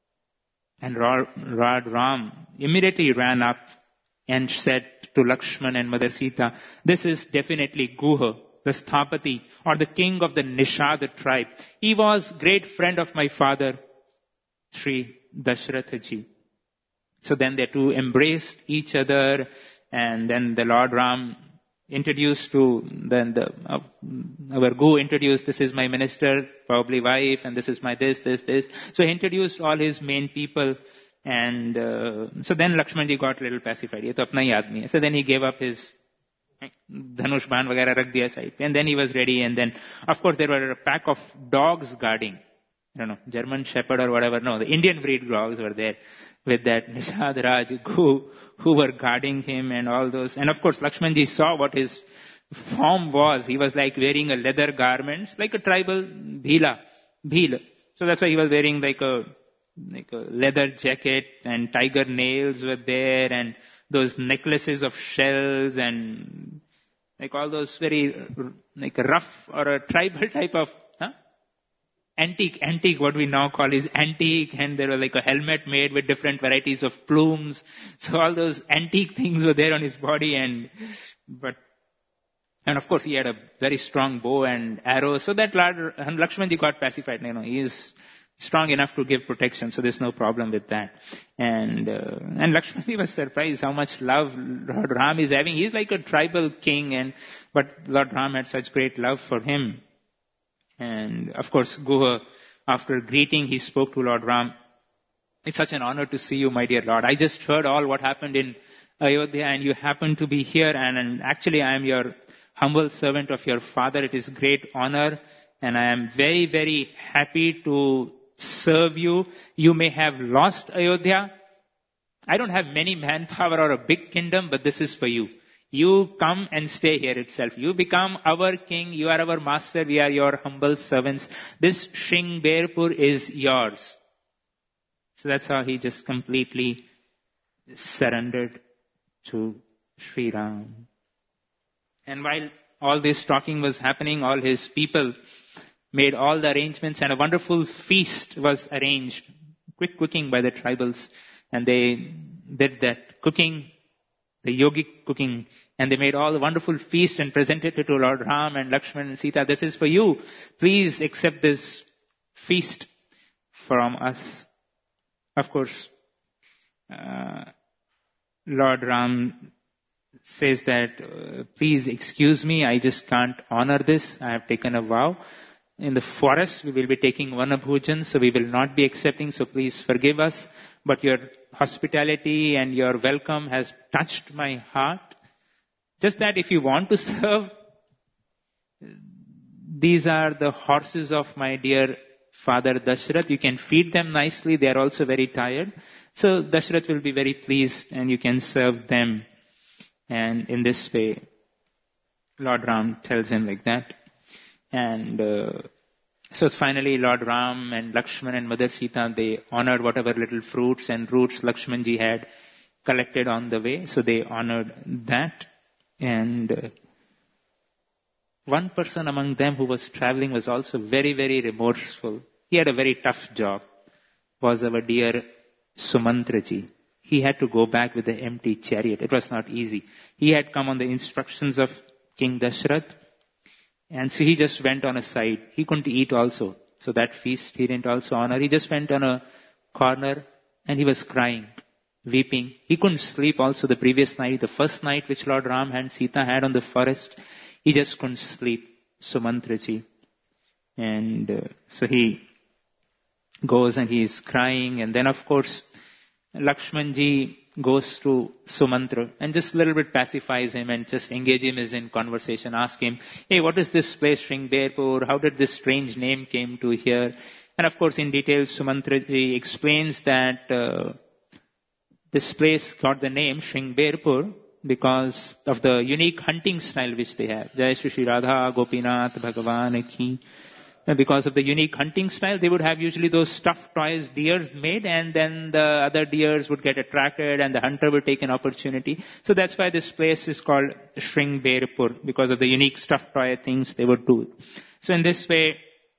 And Lord Ram immediately ran up and said to Lakshman and Mother Sita, this is definitely Guha, the Sthapati, or the king of the Nishad tribe. He was great friend of my father, Sri Dashratha ji. So then they two embraced each other, and then the Lord Ram introduced to, then the, uh, our Gu introduced, this is my minister, probably wife, and this is my this, this, this. So he introduced all his main people, and uh, so then Lakshmanji got a little pacified. Ye to apna hi aadmi hai. So then he gave up his dhanush baan vagara rakh diya side, and then he was ready. And then, of course, there were a pack of dogs guarding. I don't know, German Shepherd or whatever. No, the Indian breed dogs were there with that Nishad Raj who, who were guarding him and all those. And of course, Lakshmanji saw what his form was. He was like wearing a leather garments, like a tribal bhila, bhil. So that's why he was wearing like a, like a leather jacket, and tiger nails were there, and those necklaces of shells, and like all those very like rough or a tribal type of Antique, antique, what we now call is antique, and there was like a helmet made with different varieties of plumes. So all those antique things were there on his body, and, but, and of course he had a very strong bow and arrow, so that Lord, and Lakshmanji got pacified. You know, he is strong enough to give protection, so there's no problem with that. And, uh, and Lakshmanji was surprised how much love Lord Ram is having. He's like a tribal king, and, but Lord Ram had such great love for him. And of course, Guha, after greeting, he spoke to Lord Ram. It's such an honor to see you, my dear Lord. I just heard all what happened in Ayodhya, and you happen to be here, and, and actually I am your humble servant of your father. It is great honor, and I am very, very happy to serve you. You may have lost Ayodhya. I don't have many manpower or a big kingdom, but this is for you. You come and stay here itself. You become our king. You are our master. We are your humble servants. This Sringberpur is yours. So that's how he just completely surrendered to Sri Ram. And while all this talking was happening, all his people made all the arrangements, and a wonderful feast was arranged. Quick cooking by the tribals. And they did that cooking, the yogic cooking. And they made all the wonderful feast and presented it to Lord Ram and Lakshman and Sita. This is for you. Please accept this feast from us. Of course, uh, Lord Ram says that, uh, please excuse me, I just can't honor this. I have taken a vow. In the forest, we will be taking Vanabhujan, so we will not be accepting, so please forgive us. But your hospitality and your welcome has touched my heart. Just that if you want to serve, these are the horses of my dear father Dashrath. You can feed them nicely. They are also very tired. So Dashrath will be very pleased and you can serve them. And in this way, Lord Ram tells him like that. And uh, so finally Lord Ram and Lakshman and Mother Sita, they honored whatever little fruits and roots Lakshmanji had collected on the way. So they honored that. And uh, one person among them who was traveling was also very, very remorseful. He had a very tough job. Was our dear Sumantraji. He had to go back with the empty chariot. It was not easy. He had come on the instructions of King Dashrath. And so he just went on a side. He couldn't eat also. So that feast he didn't also honor. He just went on a corner and he was crying, weeping. He couldn't sleep also the previous night. The first night which Lord Ram and Sita had on the forest, he just couldn't sleep, Sumantraji. And uh, so he goes and he is crying. And then of course, Lakshmanji goes to Sumantra and just a little bit pacifies him and just engage him in conversation. Ask him, hey, what is this place, Shringberpur? How did this strange name came to here? And of course, in detail, Sumantraji explains that uh, this place got the name Shringberpur because of the unique hunting style which they have. Jai Shri Shri Radha Gopinath Bhagavan Ki. And because of the unique hunting style, they would have usually those stuffed toys, deers made, and then the other deers would get attracted and the hunter would take an opportunity. So that's why this place is called Shringberpur, because of the unique stuffed toy things they would do. So in this way,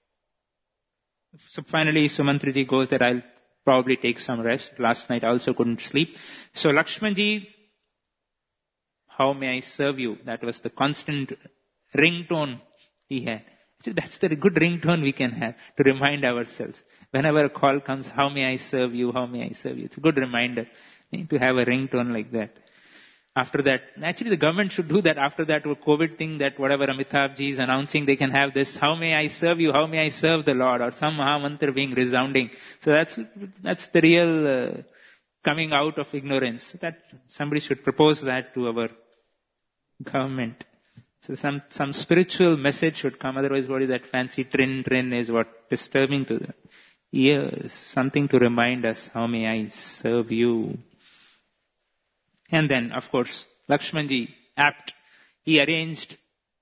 so finally Sumantraji goes that I'll probably take some rest. Last night I also couldn't sleep. So Lakshmanji, how may I serve you? That was the constant ringtone he had. So that's the good ringtone we can have to remind ourselves. Whenever a call comes, how may I serve you? How may I serve you? It's a good reminder to have a ringtone like that. After that, actually the government should do that after that COVID thing, that whatever Amitabh ji is announcing, they can have this, how may I serve you? How may I serve the Lord? Or some Maha Mantra being resounding. So that's, that's the real uh, coming out of ignorance. That somebody should propose that to our government. So some, some spiritual message should come. Otherwise, what is that fancy trin trin is what disturbing to the ears. Something to remind us, how may I serve you? And then, of course, Lakshmanji, apt, he arranged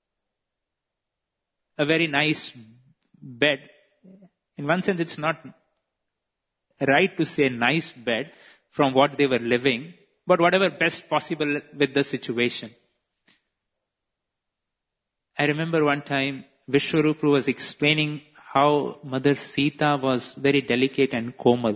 a very nice bed. In one sense, it's not right to say nice bed from what they were living, but whatever best possible with the situation. I remember one time Vishwarupa was explaining how Mother Sita was very delicate and komal.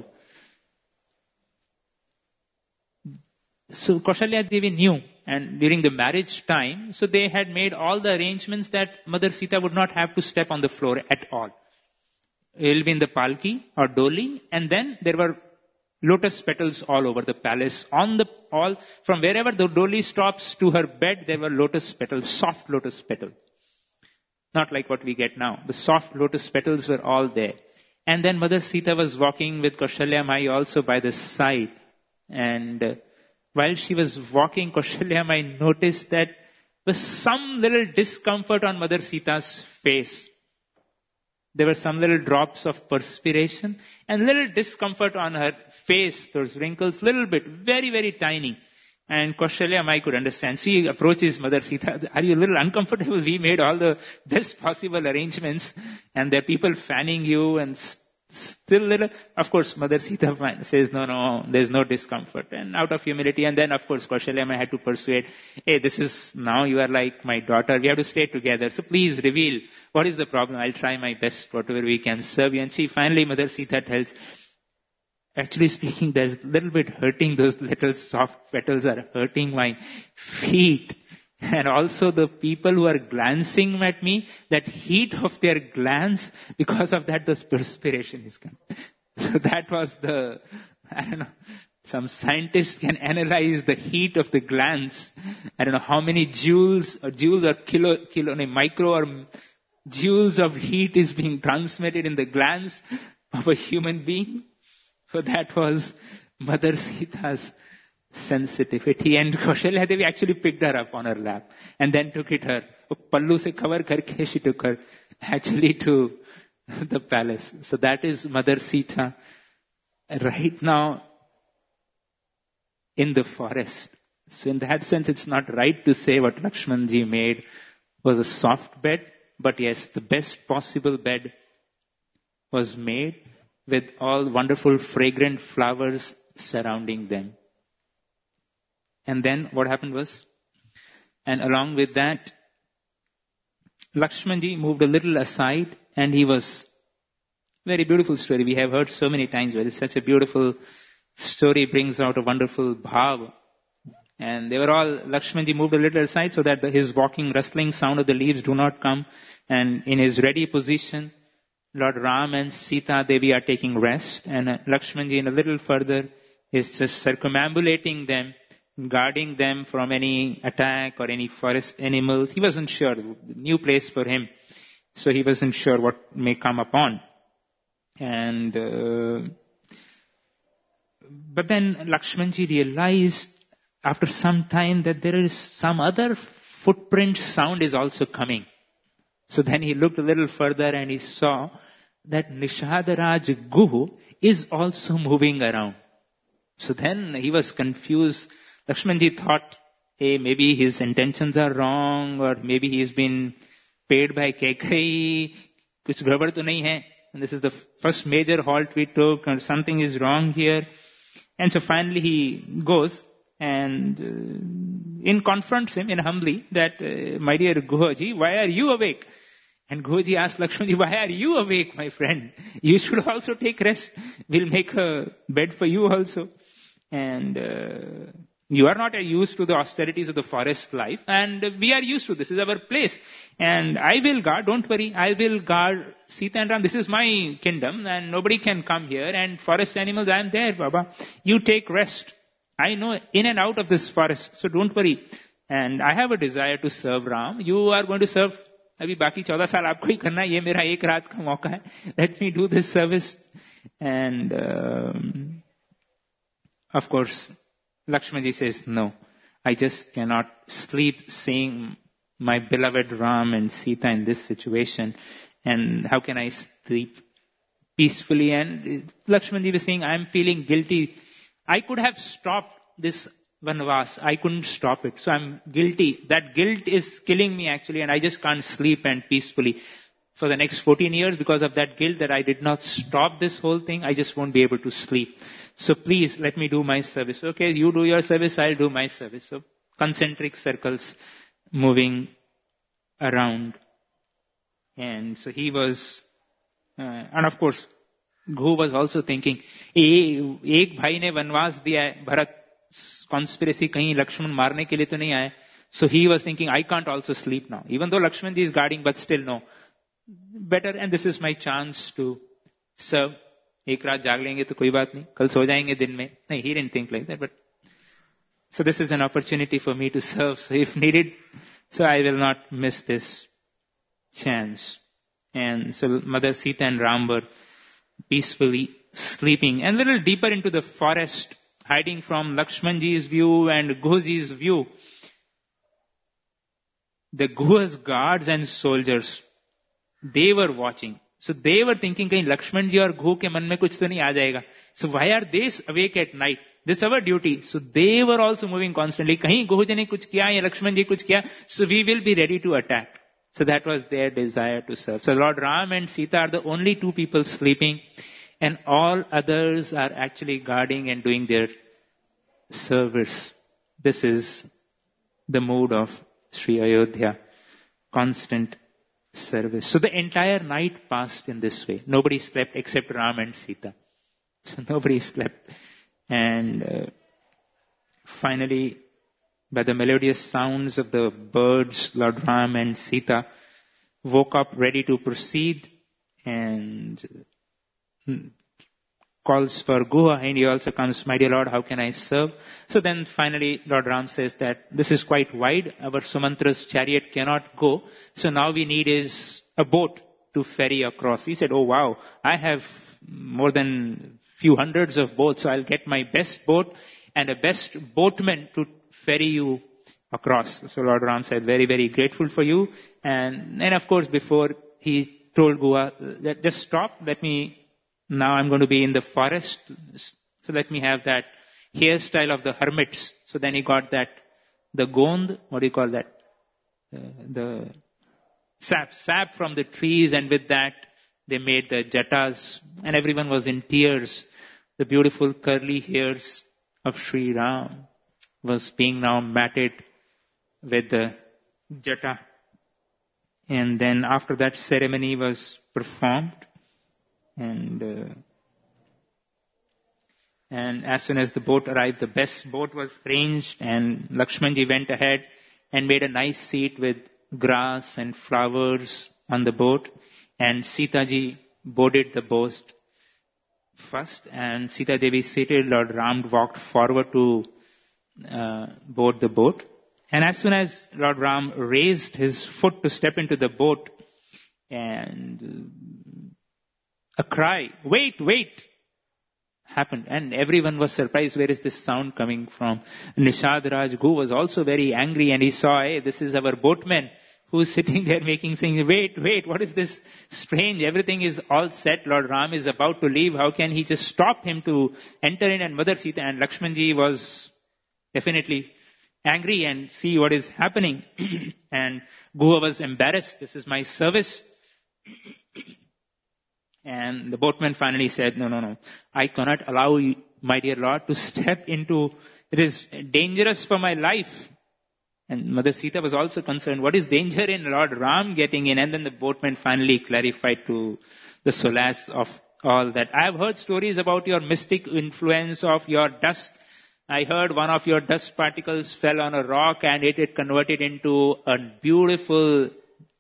So Kaushalya Devi knew, and during the marriage time, so they had made all the arrangements that Mother Sita would not have to step on the floor at all. It will be in the palki or doli, and then there were lotus petals all over the palace. On the all from wherever the doli stops to her bed, there were lotus petals, soft lotus petals. Not like what we get now. The soft lotus petals were all there. And then Mother Sita was walking with Kaushalya Mai also by the side. And uh, while she was walking, Kaushalya Mai noticed that there was some little discomfort on Mother Sita's face. There were some little drops of perspiration and little discomfort on her face, those wrinkles, little bit, very, very tiny. And Kaushalya Mai could understand. She approaches Mother Sita, are you a little uncomfortable? We made all the best possible arrangements and there are people fanning you and st- still little. Of course, Mother Sita says, no, no, there's no discomfort. And out of humility, and then of course Kaushalya Mai had to persuade, hey, this is, now you are like my daughter, we have to stay together. So please reveal, what is the problem? I'll try my best, whatever we can serve you. And she finally, Mother Sita tells, actually speaking, there's a little bit hurting, those little soft petals are hurting my feet. And also the people who are glancing at me, that heat of their glance, because of that, the perspiration is coming. So that was the, I don't know, some scientists can analyze the heat of the glance. I don't know how many joules, or joules or kilo, kilo, no, micro or joules of heat is being transmitted in the glance of a human being. So that was Mother Sita's sensitivity. And Kaushalya Devi actually picked her up on her lap and then took it her. Pallu se cover karke she took her actually to the palace. So that is Mother Sita right now in the forest. So in that sense, it's not right to say what Lakshmanji made was a soft bed, but yes, the best possible bed was made with all wonderful fragrant flowers surrounding them. And then what happened was, and along with that, Lakshmanji moved a little aside, and he was, very beautiful story. We have heard so many times, but it's such a beautiful story, brings out a wonderful bhav. And they were all, Lakshmanji moved a little aside so that the, his walking, rustling sound of the leaves do not come. And in his ready position, Lord Ram and Sita Devi are taking rest. And uh, Lakshmanji in a little further is just circumambulating them, guarding them from any attack or any forest animals. He wasn't sure, new place for him. So he wasn't sure what may come upon. And, uh, but then Lakshmanji realized after some time that there is some other footprint sound is also coming. So then he looked a little further and he saw that Nishadaraj Guhu is also moving around. So then he was confused. Lakshmanji thought, hey, maybe his intentions are wrong, or maybe he's been paid by Kaikeyi. Kuch gabad to nahi hai. And this is the first major halt we took, and something is wrong here. And so finally he goes and uh, in confronts him in humbly that, uh, my dear Guhaji, why are you awake? And Guhaji asked Lakshmanji, why are you awake, my friend? You should also take rest. We'll make a bed for you also. And uh, you are not used to the austerities of the forest life, and we are used to this. This is our place. And I will guard, don't worry, I will guard Sita and Ram. This is my kingdom, and nobody can come here. And forest animals, I am there, Baba. You take rest. I know in and out of this forest, so don't worry. And I have a desire to serve Ram. You are going to serve. Abhi baki चौदह साल आपको ही करना है. ये मेरा एक रात का मौका है. Let me do this service. And um, of course, Lakshmanji says, no, I just cannot sleep seeing my beloved Ram and Sita in this situation. And how can I sleep peacefully? And Lakshmanji was saying, I am feeling guilty. I could have stopped this Vanvas. I couldn't stop it. So I'm guilty. That guilt is killing me actually, and I just can't sleep and peacefully. For the next fourteen years, because of that guilt that I did not stop this whole thing, I just won't be able to sleep. So please let me do my service. Okay, you do your service, I'll do my service. So concentric circles moving around. And so he was, uh, and of course, Guhu was also thinking, एक भाई ने वनवास दिया है, Bharat conspiracy कहीं लक्ष्मण मारने के लिए तो नहीं आए. So he was thinking, I can't also sleep now. Even though Lakshmanji is guarding, but still no. Better, and this is my chance to serve. एक रात जाग लेंगे तो कोई बात नहीं, कल सो जाएंगे दिन में. नहीं, he didn't think like that, but so this is an opportunity for me to serve. So if needed, so I will not miss this chance. And so Mother Sita and Ram were peacefully sleeping, and a little deeper into the forest, hiding from Lakshmanji's view and Guhuji's view, the Guha's guards and soldiers, they were watching. So they were thinking, kahin Lakshmanji or Guhu ke man mein kuch to nahi aa jayega. So why are they awake at night? That's our duty. So they were also moving constantly. Kahin Guhuji ne kuch kiya ya Lakshmanji kuch kiya. So we will be ready to attack. So that was their desire to serve. So Lord Ram and Sita are the only two people sleeping, and all others are actually guarding and doing their service. This is the mood of Sri Ayodhya. Constant service. So the entire night passed in this way. Nobody slept except Ram and Sita. So nobody slept. And uh, finally, by the melodious sounds of the birds, Lord Ram and Sita woke up ready to proceed, and calls for Guha, and he also comes, my dear Lord, how can I serve? So then finally Lord Ram says that this is quite wide, our Sumantra's chariot cannot go, so now we need is a boat to ferry across. He said, oh wow, I have more than few hundreds of boats, so I'll get my best boat and a best boatman to ferry you across. So Lord Ram said, very, very grateful for you. And then of course before he told Guha, just stop, let me, now I'm going to be in the forest, so let me have that hairstyle of the hermits. So then he got that, the gond, what do you call that? Uh, the sap, sap from the trees, and with that they made the jatas, and everyone was in tears. The beautiful curly hairs of Sri Ram was being now matted with the jata. And then after that ceremony was performed, and uh, and as soon as the boat arrived, the best boat was arranged, and Lakshmanji went ahead and made a nice seat with grass and flowers on the boat, and Sita ji boarded the boat first, and Sita Devi seated. Lord Ram walked forward to uh, board the boat, and as soon as Lord Ram raised his foot to step into the boat, and a cry, "Wait, wait!" happened, and everyone was surprised. Where is this sound coming from? Nishad Raj Gu was also very angry, and he saw, hey, this is our boatman who's sitting there making, saying, wait, wait, what is this strange? Everything is all set. Lord Ram is about to leave. How can he just stop him to enter in? And Mother Sita and Lakshmanji was definitely angry and see what is happening. And Guha was embarrassed. This is my service. And the boatman finally said, no, no, no. I cannot allow you, my dear Lord, to step into, it is dangerous for my life. And Mother Sita was also concerned, what is danger in Lord Ram getting in? And then the boatman finally clarified to the solace of all that. I have heard stories about your mystic influence of your dust. I heard one of your dust particles fell on a rock and it had converted into a beautiful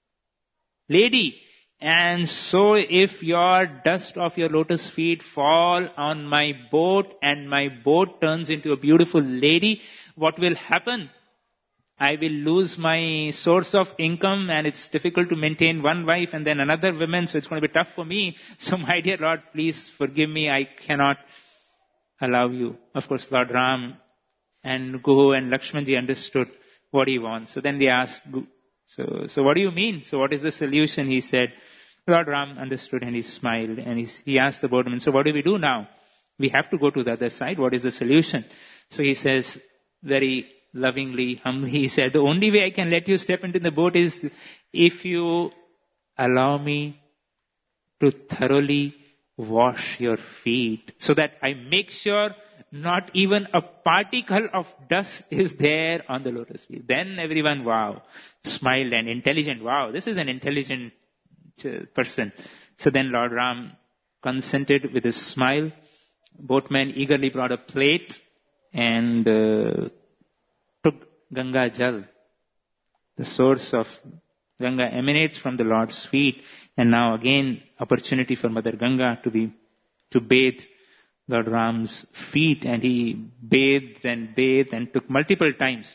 lady. And so if your dust of your lotus feet fall on my boat and my boat turns into a beautiful lady, what will happen? I will lose my source of income, and it's difficult to maintain one wife and then another woman, so it's going to be tough for me. So my dear Lord, please forgive me. I cannot allow you. Of course, Lord Ram and Guhu and Lakshmanji understood what he wants. So then they asked, so, so what do you mean? So what is the solution? He said, Lord Ram understood and he smiled, and he, he asked the boatman, so what do we do now? We have to go to the other side. What is the solution? So he says, very lovingly, humbly, he said, the only way I can let you step into the boat is if you allow me to thoroughly wash your feet, so that I make sure not even a particle of dust is there on the lotus feet. Then everyone, wow, smiled, and intelligent. Wow, this is an intelligent person. So then Lord Ram consented with a smile. Boatman eagerly brought a plate and uh, took Ganga Jal. The source of Ganga emanates from the Lord's feet, and now again opportunity for Mother Ganga to be to bathe Lord Ram's feet, and he bathed and bathed and took multiple times.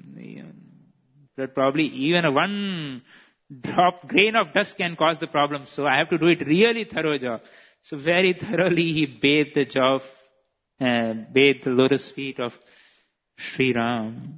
But probably even a one drop grain of dust can cause the problem, so I have to do it really thorough job. So very thoroughly he bathed the jaw, uh, bathed the lotus feet of Sri Ram.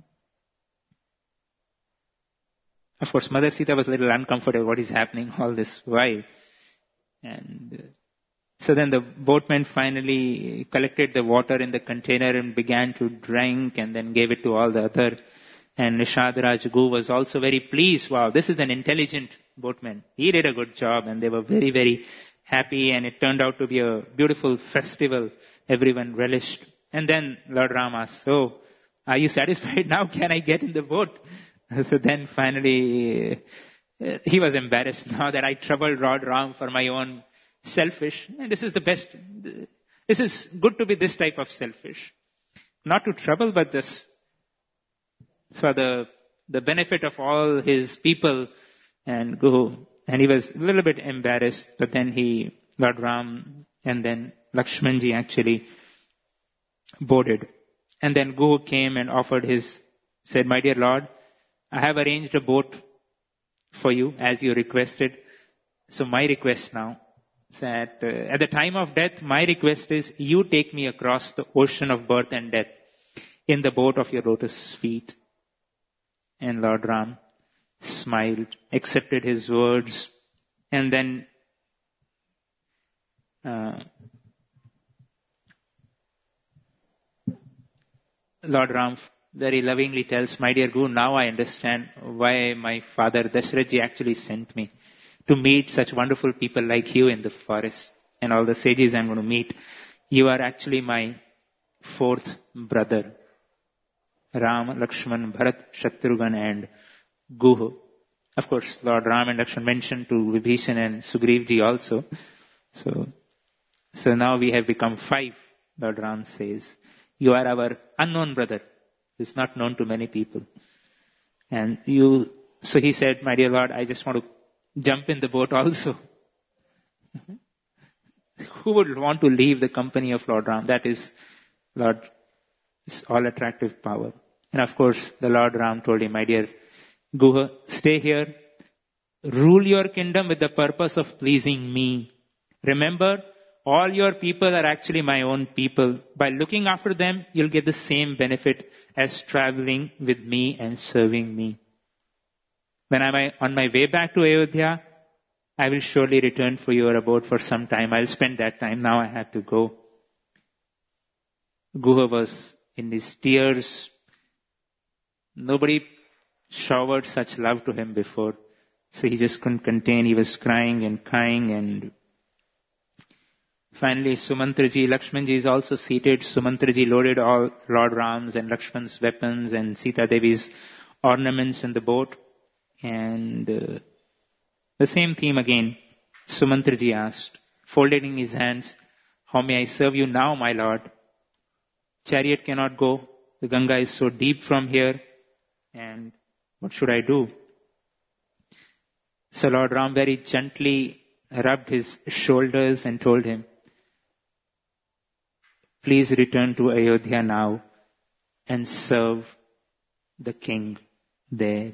Of course, Mother Sita was a little uncomfortable. What is happening all this while? And uh, so then the boatman finally collected the water in the container and began to drink, and then gave it to all the other. And Nishad Raj Gu was also very pleased. Wow, this is an intelligent boatman. He did a good job, and they were very, very happy, and it turned out to be a beautiful festival. Everyone relished. And then Lord Ram asked, so, are you satisfied now? Can I get in the boat? So then finally, uh, he was embarrassed now that I troubled Lord Ram for my own selfish. And this is the best. This is good to be this type of selfish. Not to trouble, but just for the the benefit of all his people and go. And he was a little bit embarrassed, but then he, Lord Ram and then Lakshmanji actually boarded. And then Guhu came and offered his, said, my dear Lord, I have arranged a boat for you as you requested. So my request now is that uh, at the time of death, my request is you take me across the ocean of birth and death. in the boat of your lotus feet. And Lord Ram smiled, accepted his words, and then uh, Lord Ram very lovingly tells, my dear Guru, now I understand why my father Dasharathji actually sent me to meet such wonderful people like you in the forest and all the sages I'm going to meet. You are actually my fourth brother. Ram, Lakshman, Bharat, Shatrughan and Guha. Of course, Lord Ram and Lakshman mentioned to Vibhishan and Sugriv also. So, so now we have become five, Lord Ram says. You are our unknown brother. It's not known to many people. And you, so he said, my dear Lord, I just want to jump in the boat also. Who would want to leave the company of Lord Ram? That is Lord, is all attractive power. And of course, the Lord Ram told him, my dear Guha, stay here, rule your kingdom with the purpose of pleasing me. Remember, all your people are actually my own people. By looking after them, you'll get the same benefit as traveling with me and serving me. When I'm on my way back to Ayodhya, I will surely return for your abode for some time. I'll spend that time. Now I have to go. Guha was in his tears. Nobody showered such love to him before. So he just couldn't contain. He was crying and crying, and finally Sumantraji, Lakshmanji is also seated. Sumantraji loaded all Lord Ram's and Lakshman's weapons and Sita Devi's ornaments in the boat. And uh, the same theme again. Sumantraji asked, folding his hands, how may I serve you now, my lord? Chariot cannot go. The Ganga is so deep from here. And what should I do? So Lord Ram very gently rubbed his shoulders and told him, please return to Ayodhya now and serve the king there.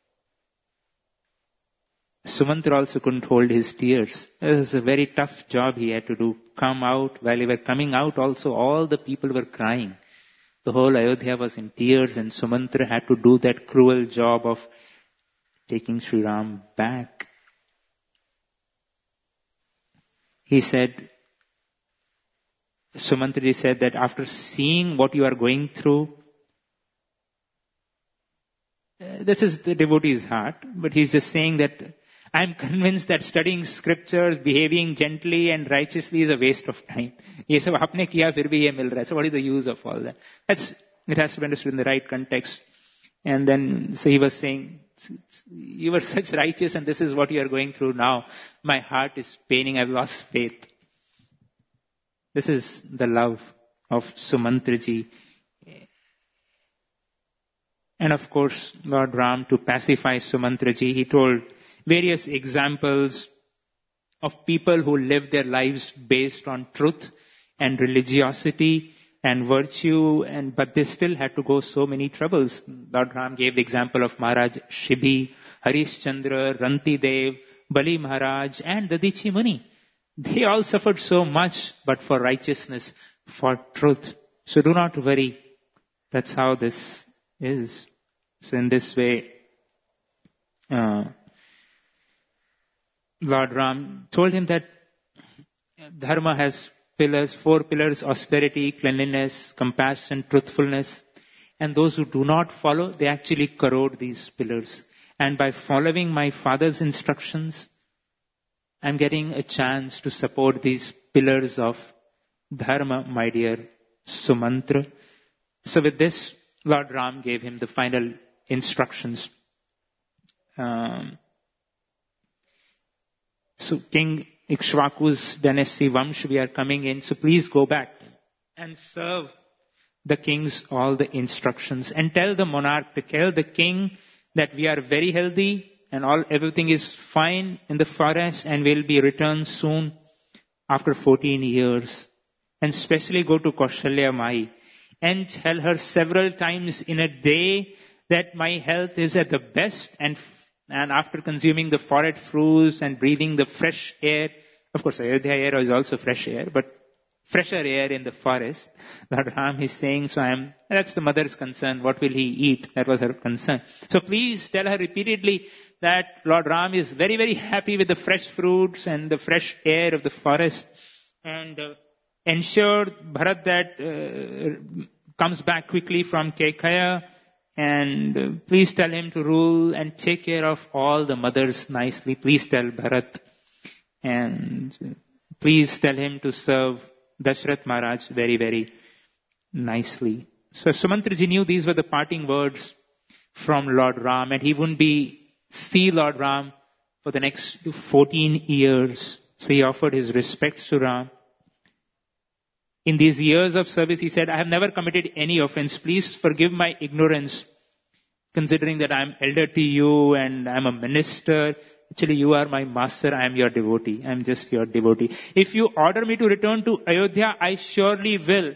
Sumantra also couldn't hold his tears. It was a very tough job he had to do. Come out. While he were coming out also, all the people were crying. The whole Ayodhya was in tears, and Sumantra had to do that cruel job of taking Sri Ram back. He said, Sumantraji said that after seeing what you are going through, uh, this is the devotee's heart, but he's just saying that I am convinced that studying scriptures, behaving gently and righteously is a waste of time. Ye sab aapne kiya, fir bhi ye mil raha hai. So what is the use of all that? That's, it has to be understood in the right context. And then, so he was saying, you were such righteous and this is what you are going through now. My heart is paining. I've lost faith. This is the love of Sumantraji. And of course, Lord Ram, to pacify Sumantraji, he told various examples of people who live their lives based on truth and religiosity and virtue, and but they still had to go so many troubles. Lord Ram gave the example of Maharaj Shibhi, Harishchandra, Rantidev, Bali Maharaj and Dadichi Muni. They all suffered so much, but for righteousness, for truth. So do not worry. That's how this is. So in this way, uh, Lord Ram told him that Dharma has pillars, four pillars: austerity, cleanliness, compassion, truthfulness. And those who do not follow, they actually corrode these pillars. And by following my father's instructions, I'm getting a chance to support these pillars of Dharma, my dear Sumantra. So with this, Lord Ram gave him the final instructions. Um, so King Ikshvaku's dynasty, Vamsh, we are coming in. So please go back and serve the kings all the instructions. And tell the monarch, to tell the king that we are very healthy and all everything is fine in the forest and will be returned soon after fourteen years. And especially go to Kaushalya Mai and tell her several times in a day that my health is at the best, and and after consuming the forest fruits and breathing the fresh air, of course Ayodhya air is also fresh air, but fresher air in the forest. Lord Ram is saying, so I am, that's the mother's concern. What will he eat? That was her concern. So please tell her repeatedly that Lord Ram is very, very happy with the fresh fruits and the fresh air of the forest. And uh, ensure Bharat that uh, comes back quickly from Kekaya. And uh, please tell him to rule and take care of all the mothers nicely. Please tell Bharat. And uh, please tell him to serve Dashrath Maharaj very, very nicely. So Sumantraji knew these were the parting words from Lord Ram, and he wouldn't be see Lord Ram for the next fourteen years. So he offered his respects to Ram. In these years of service, he said, I have never committed any offense. Please forgive my ignorance, considering that I am elder to you and I am a minister. Actually, you are my master, I am your devotee. I am just your devotee. If you order me to return to Ayodhya, I surely will.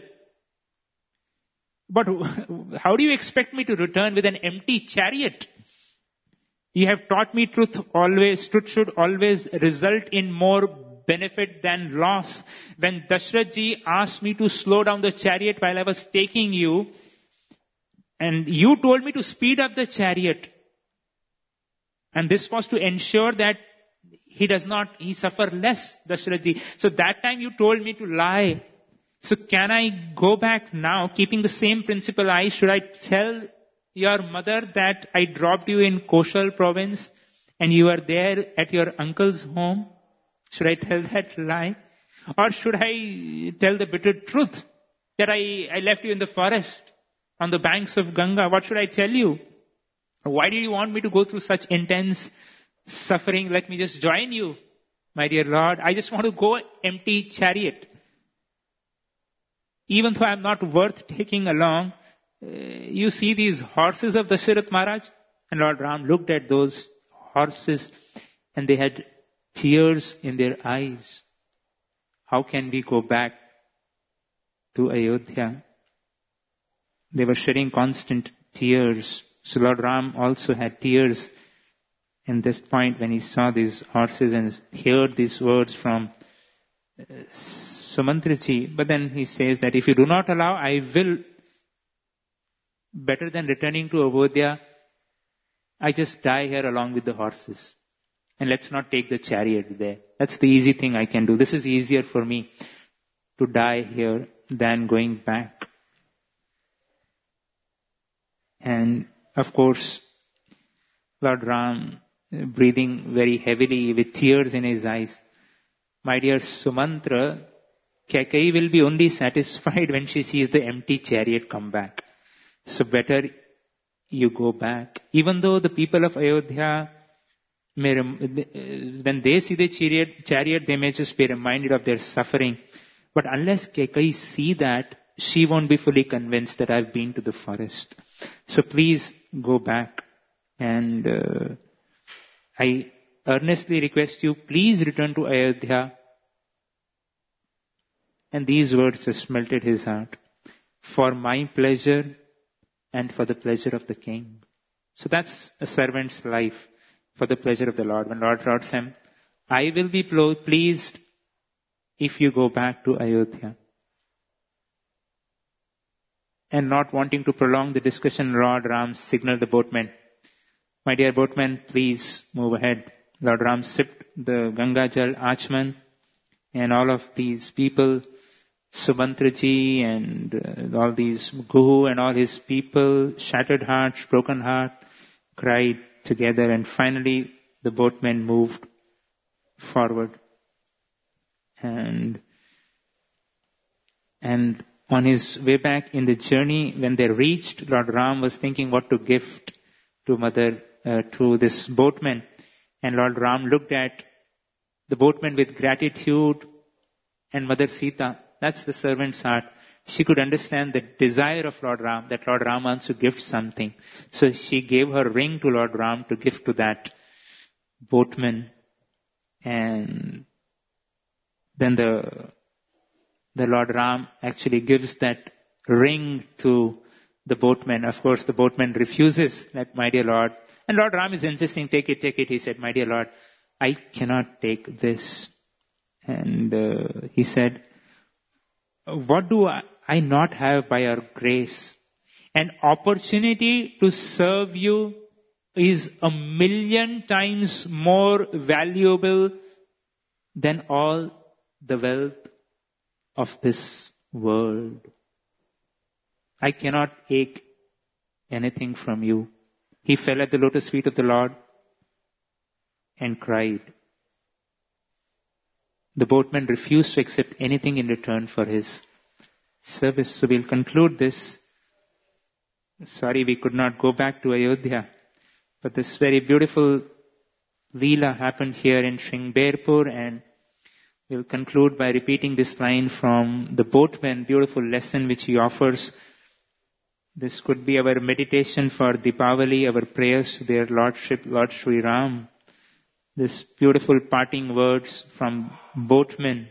But how do you expect me to return with an empty chariot? You have taught me truth always, truth should always result in more benefit than loss. When Dashrath ji asked me to slow down the chariot while I was taking you, and you told me to speed up the chariot, and this was to ensure that he does not, he suffer less, Dashrath ji. So that time you told me to lie. So can I go back now, keeping the same principle? I should I tell your mother that I dropped you in Koshal province and you are there at your uncle's home? Should I tell that lie? Or should I tell the bitter truth that I, I left you in the forest on the banks of Ganga? What should I tell you? Why do you want me to go through such intense suffering? Let me just join you, my dear Lord. I just want to go empty chariot. Even though I am not worth taking along, uh, you see these horses of Dashrath Maharaj? And Lord Ram looked at those horses and they had tears in their eyes. How can we go back to Ayodhya? They were shedding constant tears. So Lord Ram also had tears in this point when he saw these horses and heard these words from uh, Sumantraji. But then he says that if you do not allow, I will, better than returning to Ayodhya, I just die here along with the horses. And let's not take the chariot there. That's the easy thing I can do. This is easier for me to die here than going back. And of course, Lord Ram, breathing very heavily with tears in his eyes. My dear Sumantra, Kaikeyi will be only satisfied when she sees the empty chariot come back. So better you go back. Even though the people of Ayodhya, may rem- when they see the chariot, chariot, they may just be reminded of their suffering. But unless Kaikeyi see that, she won't be fully convinced that I've been to the forest. So please go back. And uh, I earnestly request you, please return to Ayodhya. And these words just melted his heart. For my pleasure and for the pleasure of the king. So that's a servant's life, for the pleasure of the Lord. When Lord wrote him, I will be pleased if you go back to Ayodhya. And not wanting to prolong the discussion, Lord Ram signaled the boatmen. My dear boatmen, please move ahead. Lord Ram sipped the Ganga Jal Achman, and all of these people, Sumantraji and uh, all these Guhu and all his people, shattered hearts, broken heart, cried together, and finally the boatmen moved forward. And and on his way back in the journey, when they reached, Lord Ram was thinking what to gift to mother, uh, to this boatman. And Lord Ram looked at the boatman with gratitude, and Mother Sita, that's the servant's heart. She could understand the desire of Lord Ram, that Lord Ram wants to gift something. So she gave her ring to Lord Ram to gift to that boatman. And then the the Lord Ram actually gives that ring to the boatman. Of course, the boatman refuses that, my dear Lord. And Lord Ram is insisting, take it, take it. He said, my dear Lord, I cannot take this. And uh, he said, what do I, I not have by your grace? An opportunity to serve you is a million times more valuable than all the wealth of this world. I cannot take anything from you. He fell at the lotus feet of the Lord and cried. The boatman refused to accept anything in return for his service. So we'll conclude this. Sorry we could not go back to Ayodhya, but this very beautiful Leela happened here in Shringberpur, and we'll conclude by repeating this line from the boatman, beautiful lesson which he offers. This could be our meditation for Deepavali, our prayers to their Lordship, Lord Sri Ram. This beautiful parting words from boatman.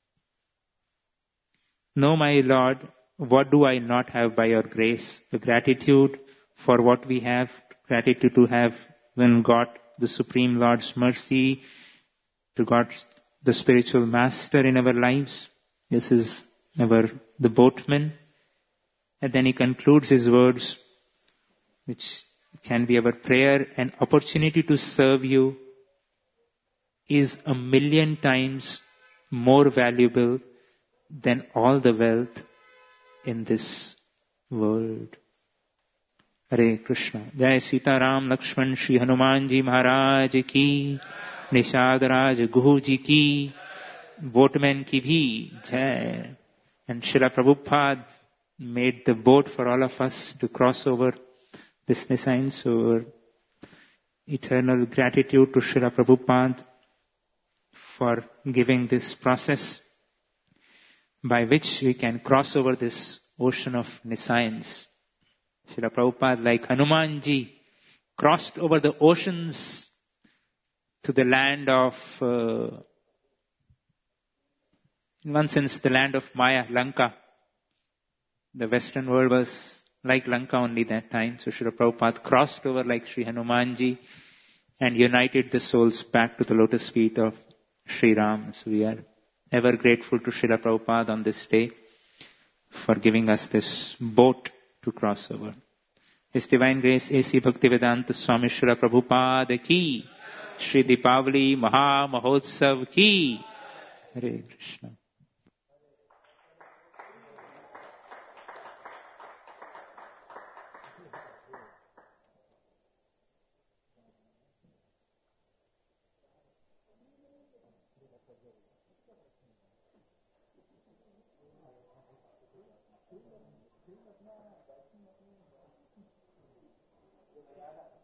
No, my Lord, what do I not have by your grace? The gratitude for what we have, gratitude to have when God, the Supreme Lord's mercy, to God, the spiritual master in our lives. This is our, the boatman. And then he concludes his words, which can be our prayer. An opportunity to serve you is a million times more valuable than all the wealth in this world. Hare Krishna. Jai Sita Ram Lakshman Shri Hanuman Ji Maharaj Ki, Nishad Raj Guhu Ji Ki, boatman ki bhi Jai. And Srila Prabhupada made the boat for all of us to cross over this Nisayan. So eternal gratitude to Srila Prabhupada for giving this process by which we can cross over this ocean of Nisayans. Srila Prabhupada, like Hanumanji, crossed over the oceans to the land of, uh, in one sense, the land of Maya, Lanka. The Western world was like Lanka only that time. So Srila Prabhupada crossed over like Sri Hanumanji and united the souls back to the lotus feet of Sri Ram. So we are ever grateful to Srila Prabhupada on this day for giving us this boat to cross over. His Divine Grace A C Bhaktivedanta Swami Srila Prabhupada ki, Shri Deepavali Maha Mahotsav ki. Hare Krishna. Yeah.